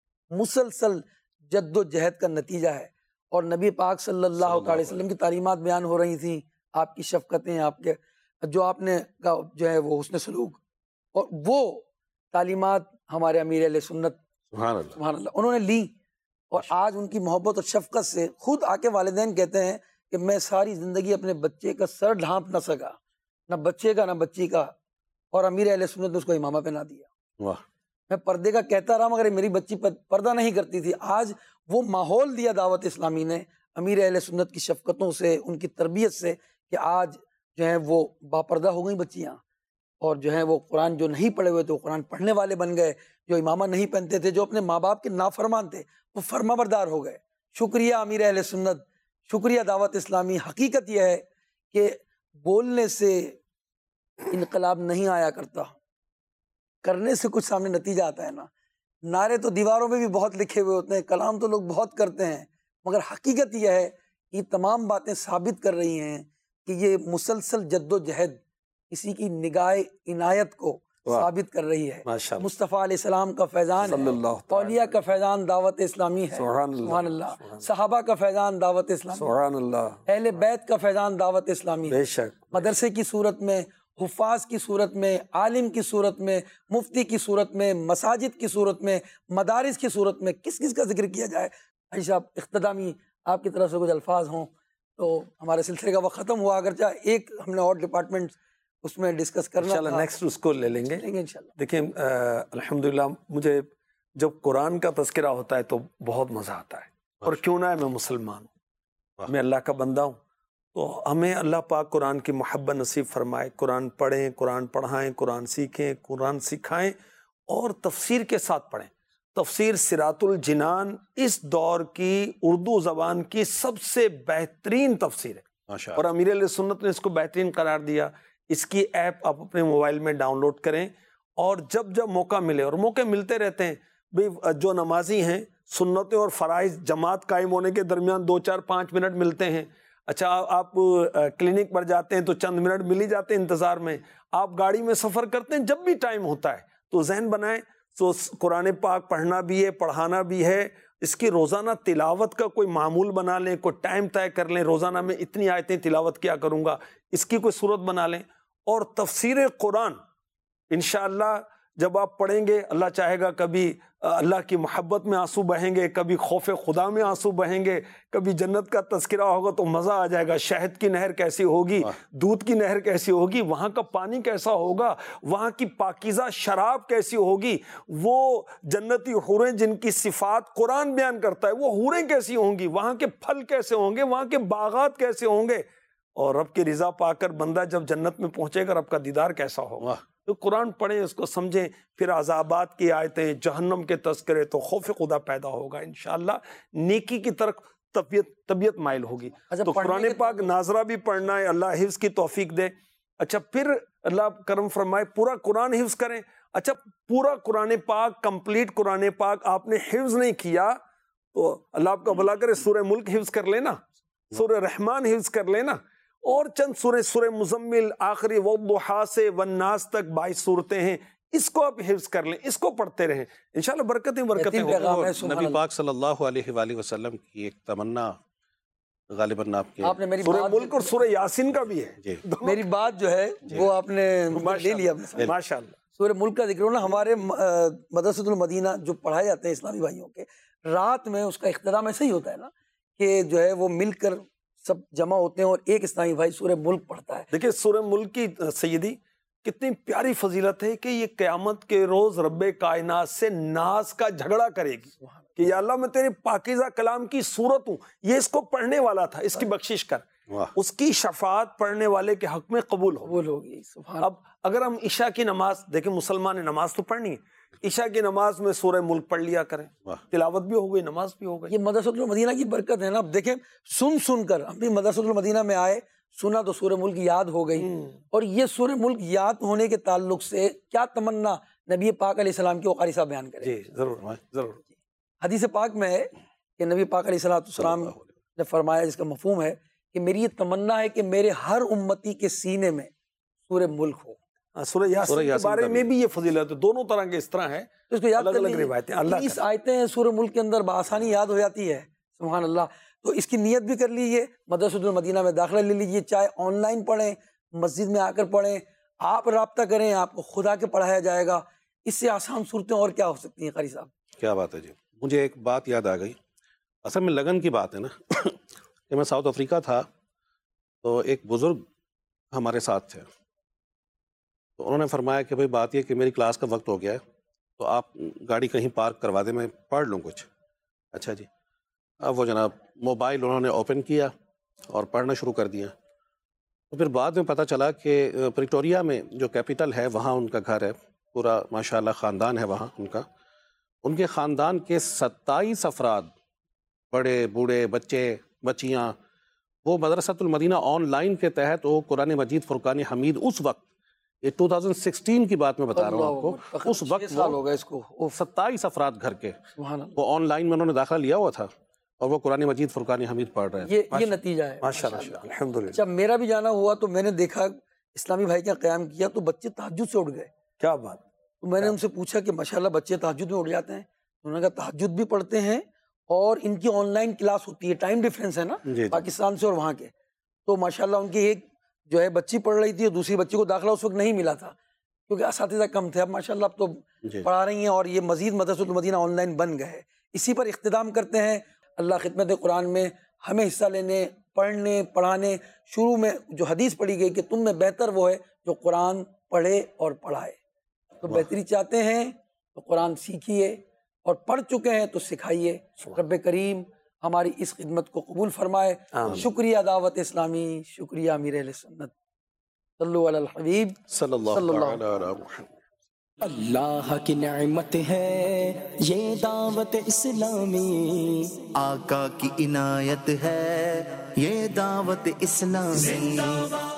مسلسل جد و جہد کا نتیجہ ہے. اور نبی پاک صلی اللہ علیہ وسلم کی تعلیمات بیان ہو رہی تھیں، آپ کی شفقتیں، آپ کے جو آپ نے جو ہے وہ حسن سلوک، اور وہ تعلیمات ہمارے امیر اہل سنت سبحان اللہ سبحان اللہ انہوں نے لی. اور آج ان کی محبت اور شفقت سے خود آ کے والدین کہتے ہیں کہ میں ساری زندگی اپنے بچے کا سر ڈھانپ نہ سکا، نہ بچے کا نہ بچی کا، اور امیر اہل سنت نے اس کو امامہ پہنا دیا. واہ. میں پردے کا کہتا رہا مگر میری بچی پردہ نہیں کرتی تھی. آج وہ ماحول دیا دعوت اسلامی نے امیر اہل سنت کی شفقتوں سے، ان کی تربیت سے، کہ آج جو ہے وہ باپردہ ہو گئی بچیاں، اور جو ہے وہ قرآن جو نہیں پڑھے ہوئے تھے وہ قرآن پڑھنے والے بن گئے، جو امامہ نہیں پہنتے تھے، جو اپنے ماں باپ کے نافرمان تھے، وہ فرما بردار ہو گئے. شکریہ امیر اہل سنت، شکریہ دعوت اسلامی. حقیقت یہ ہے کہ بولنے سے انقلاب نہیں آیا کرتا، کرنے سے کچھ سامنے نتیجہ آتا ہے نا. نعرے تو دیواروں میں بھی بہت لکھے ہوئے ہوتے ہیں، کلام تو لوگ بہت کرتے ہیں، مگر حقیقت یہ ہے یہ تمام باتیں ثابت کر رہی ہیں کہ یہ مسلسل جد و جہد اسی کی نگاہ عنایت کو ثابت کر رہی ہے. مصطفیٰ علیہ السلام کا فیضان ہے، اولیاء کا فیضان دعوت اسلامی ہے. سبحان اللہ. صحابہ کا فیضان دعوت اسلامی، سبحان اللہ. اہل بیت کا فیضان دعوت اسلامی. بے شک. مدرسے کی صورت میں، حفاظ کی صورت میں، عالم کی صورت میں، مفتی کی صورت میں، مساجد کی صورت میں، مدارس کی صورت میں کس کس کا ذکر کیا جائے. حاجی صاحب اختتامی آپ کی طرف سے کچھ الفاظ ہوں تو ہمارے سلسلے کا وقت ختم ہوا. اگرچہ ایک ہم نے اور ڈپارٹمنٹ اس میں ڈسکس کرنا انشاءاللہ نیکسٹ اس کو لے لیں گے. دیکھیں الحمدللہ مجھے جب قرآن کا تذکرہ ہوتا ہے تو بہت مزہ آتا ہے. اور کیوں نہ ہے، میں مسلمان ہوں، میں اللہ کا بندہ ہوں، تو ہمیں اللہ پاک قرآن کی محبت نصیب فرمائے. قرآن پڑھیں، قرآن پڑھائیں، قرآن سیکھیں، قرآن سکھائیں اور تفسیر کے ساتھ پڑھیں. تفسیر صراط الجنان اس دور کی اردو زبان کی سب سے بہترین تفسیر ہے، اور امیر علیہ سنت نے اس کو بہترین قرار دیا. اس کی ایپ آپ اپنے موبائل میں ڈاؤن لوڈ کریں، اور جب جب موقع ملے، اور موقع ملتے رہتے ہیں بھئی، جو نمازی ہیں سنتیں اور فرائض جماعت قائم ہونے کے درمیان دو چار پانچ منٹ ملتے ہیں، اچھا آپ کلینک پر جاتے ہیں تو چند منٹ مل ہی جاتے ہیں انتظار میں. آپ گاڑی میں سفر کرتے ہیں جب بھی ٹائم ہوتا ہے تو ذہن بنائیں. تو قرآن پاک پڑھنا بھی ہے, پڑھانا بھی ہے, اس کی روزانہ تلاوت کا کوئی معمول بنا لیں, کوئی ٹائم طے کر لیں, روزانہ میں اتنی آیتیں تلاوت کیا کروں گا, اس کی کوئی صورت بنا لیں. اور تفسیر قرآن انشاءاللہ جب آپ پڑھیں گے, اللہ چاہے گا کبھی اللہ کی محبت میں آنسو بہیں گے, کبھی خوف خدا میں آنسو بہیں گے, کبھی جنت کا تذکرہ ہوگا تو مزہ آ جائے گا. شہد کی نہر کیسی ہوگی, دودھ کی نہر کیسی ہوگی, وہاں کا پانی کیسا ہوگا, وہاں کی پاکیزہ شراب کیسی ہوگی, وہ جنتی حوریں جن کی صفات قرآن بیان کرتا ہے وہ حوریں کیسی ہوں گی, وہاں کے پھل کیسے ہوں گے, وہاں کے باغات کیسے ہوں گے, اور رب کی رضا پا کر بندہ جب جنت میں پہنچے گا رب کا دیدار کیسا ہوگا. تو قرآن پڑھیں, اس کو سمجھیں, پھر عذابات کی آیتیں, جہنم کے تذکرے, تو خوف خدا پیدا ہوگا انشاءاللہ, نیکی کی طرف طبیعت طبیعت مائل ہوگی. تو قرآن پاک ناظرہ بھی پڑھنا ہے, اللہ حفظ کی توفیق دے. اچھا پھر اللہ کرم فرمائے پورا قرآن حفظ کریں. اچھا پورا قرآن پاک, کمپلیٹ قرآن پاک آپ نے حفظ نہیں کیا تو اللہ آپ کا بھلا کرے, سورہ ملک حفظ کر لینا, سورہ رحمان حفظ کر لینا, اور چند سورہ سورہ مزمل آخری والضحیٰ سے والناس تک بائیس صورتیں ہیں, اس کو آپ حفظ کر لیں, اس کو پڑھتے رہیں, انشاءاللہ برکتیں برکتیں ہوں. نبی پاک صلی اللہ علیہ وآلہ وسلم کی ایک تمنا غالباً آپ کے آپ نے میری سورہ ملک اور سورہ یاسین کا بھی ہے جی, میری بات جو ہے وہ آپ نے لے لیا ماشاءاللہ. سورہ ملک کا ذکر ہونا, ہمارے مدرسۃ المدینہ جو پڑھائے جاتے ہیں اسلامی بھائیوں کے, رات میں اس کا اختتام ایسا ہی ہوتا ہے نا کہ جو ہے وہ مل کر سب جمع ہوتے ہیں اور ایک اسلامی بھائی سورہ ملک پڑھتا ہے. دیکھیں سورہ ملک کی سیدی کتنی پیاری فضیلت ہے کہ یہ قیامت کے روز رب کائنات سے ناز کا جھگڑا کرے گی کہ یا اللہ میں تیرے پاکیزہ کلام کی صورت ہوں, یہ اس کو پڑھنے والا تھا, اس کی بخشش کر, اس کی شفاعت پڑھنے والے کے حق میں قبول ہوگی. اب اگر ہم عشاء کی نماز دیکھیں, مسلمان نے نماز تو پڑھنی ہے, عشاء کی نماز میں سورہ ملک پڑھ لیا کریں, تلاوت بھی ہو گئی, نماز بھی ہو گئی. یہ مدرسۃ المدینہ کی برکت ہے نا. اب دیکھیں سن سن کر ہم بھی مدرسۃ المدینہ میں آئے, سنا تو سورہ ملک یاد ہو گئی, اور یہ سورہ ملک یاد ہونے کے تعلق سے کیا تمنا نبی پاک علیہ السلام کی وہ قاری صاحب بیان کریں. جی ضرور ضرور. حدیث پاک میں ہے کہ نبی پاک علیہ السلام نے فرمایا, جس کا مفہوم ہے کہ میری یہ تمنا ہے کہ میرے ہر امتی کے سینے میں سورہ ملک ہو. سورہ یاسین کے بارے میں بھی یہ فضیلت ہے, دونوں طرح کے اس طرح ہے, اس کو یاد الگ الگ روایتیں. اللہ تیس آیتیں ہیں سورہ ملک کے اندر, بآسانی یاد ہو جاتی ہے, سبحان اللہ. تو اس کی نیت بھی کر لیجیے, مدرسۃ المدینہ میں داخلہ لے لیجیے, چاہے آن لائن پڑھیں, مسجد میں آ کر پڑھیں, آپ رابطہ کریں, آپ کو خدا کے پڑھایا جائے گا. اس سے آسان صورتیں اور کیا ہو سکتی ہیں قاری صاحب؟ کیا بات ہے جی. مجھے ایک بات یاد آ گئی, اصل میں لگن کی بات ہے نا کہ میں ساؤتھ افریقہ تھا تو ایک بزرگ ہمارے ساتھ تھے, تو انہوں نے فرمایا کہ بھئی بات یہ کہ میری کلاس کا وقت ہو گیا ہے تو آپ گاڑی کہیں پارک کروا دیں, میں پڑھ لوں کچھ. اچھا جی. اب وہ جناب موبائل انہوں نے اوپن کیا اور پڑھنا شروع کر دیا. تو پھر بعد میں پتہ چلا کہ پریٹوریا میں جو کیپٹل ہے وہاں ان کا گھر ہے, پورا ماشاءاللہ خاندان ہے وہاں ان کا. ان کے خاندان کے ستائیس افراد, بڑے بوڑھے, بچے بچیاں, وہ مدرسۃ المدینہ آن لائن کے تحت وہ قرآن مجید فرقان حمید اس وقت, یہ دو ہزار سولہ کی بات میں بتا رہا ہوں آپ کو, اس وقت وہ ستائیس افراد گھر کے وہ آن لائن میں انہوں نے داخلہ لیا ہوا تھا اور وہ قرآن مجید فرقان حمید پڑھ رہے ہیں. یہ نتیجہ ہے ماشاءاللہ, الحمدللہ. جب میرا بھی جانا ہوا تو میں نے دیکھا اسلامی بھائی کا قیام کیا تو بچے تہجد سے اٹھ گئے. کیا بات. تو میں نے ان سے پوچھا کہ ماشاءاللہ بچے تہجد میں اٹھ جاتے ہیں؟ انہوں نے کہا تہجد بھی پڑھتے ہیں اور ان کی آن لائن کلاس ہوتی ہے, ٹائم ڈیفرنس ہے نا پاکستان سے اور وہاں کے, تو ماشاءاللہ ان کی ایک جو ہے بچی پڑھ رہی تھی اور دوسری بچی کو داخلہ اس وقت نہیں ملا تھا کیونکہ اساتذہ کم تھے. اب ماشاءاللہ اب تو پڑھا رہی ہیں اور یہ مزید مدرسۃ المدینہ آن لائن بن گئے. اسی پر اختتام کرتے ہیں. اللہ خدمت قرآن میں ہمیں حصہ لینے, پڑھنے, پڑھانے. شروع میں جو حدیث پڑھی گئی کہ تم میں بہتر وہ ہے جو قرآن پڑھے اور پڑھائے. تو بہتری چاہتے ہیں تو قرآن سیکھیے, اور پڑھ چکے ہیں تو سکھائیے. رب کریم ہماری اس خدمت کو قبول فرمائے. شکریہ دعوت اسلامی, شکریہ امیر اہل سنت. صلو علی الحبیب صلی اللہ علیہ وسلم. اللہ کی نعمت ہے یہ دعوت اسلامی, آقا کی عنایت ہے یہ دعوت اسلامی.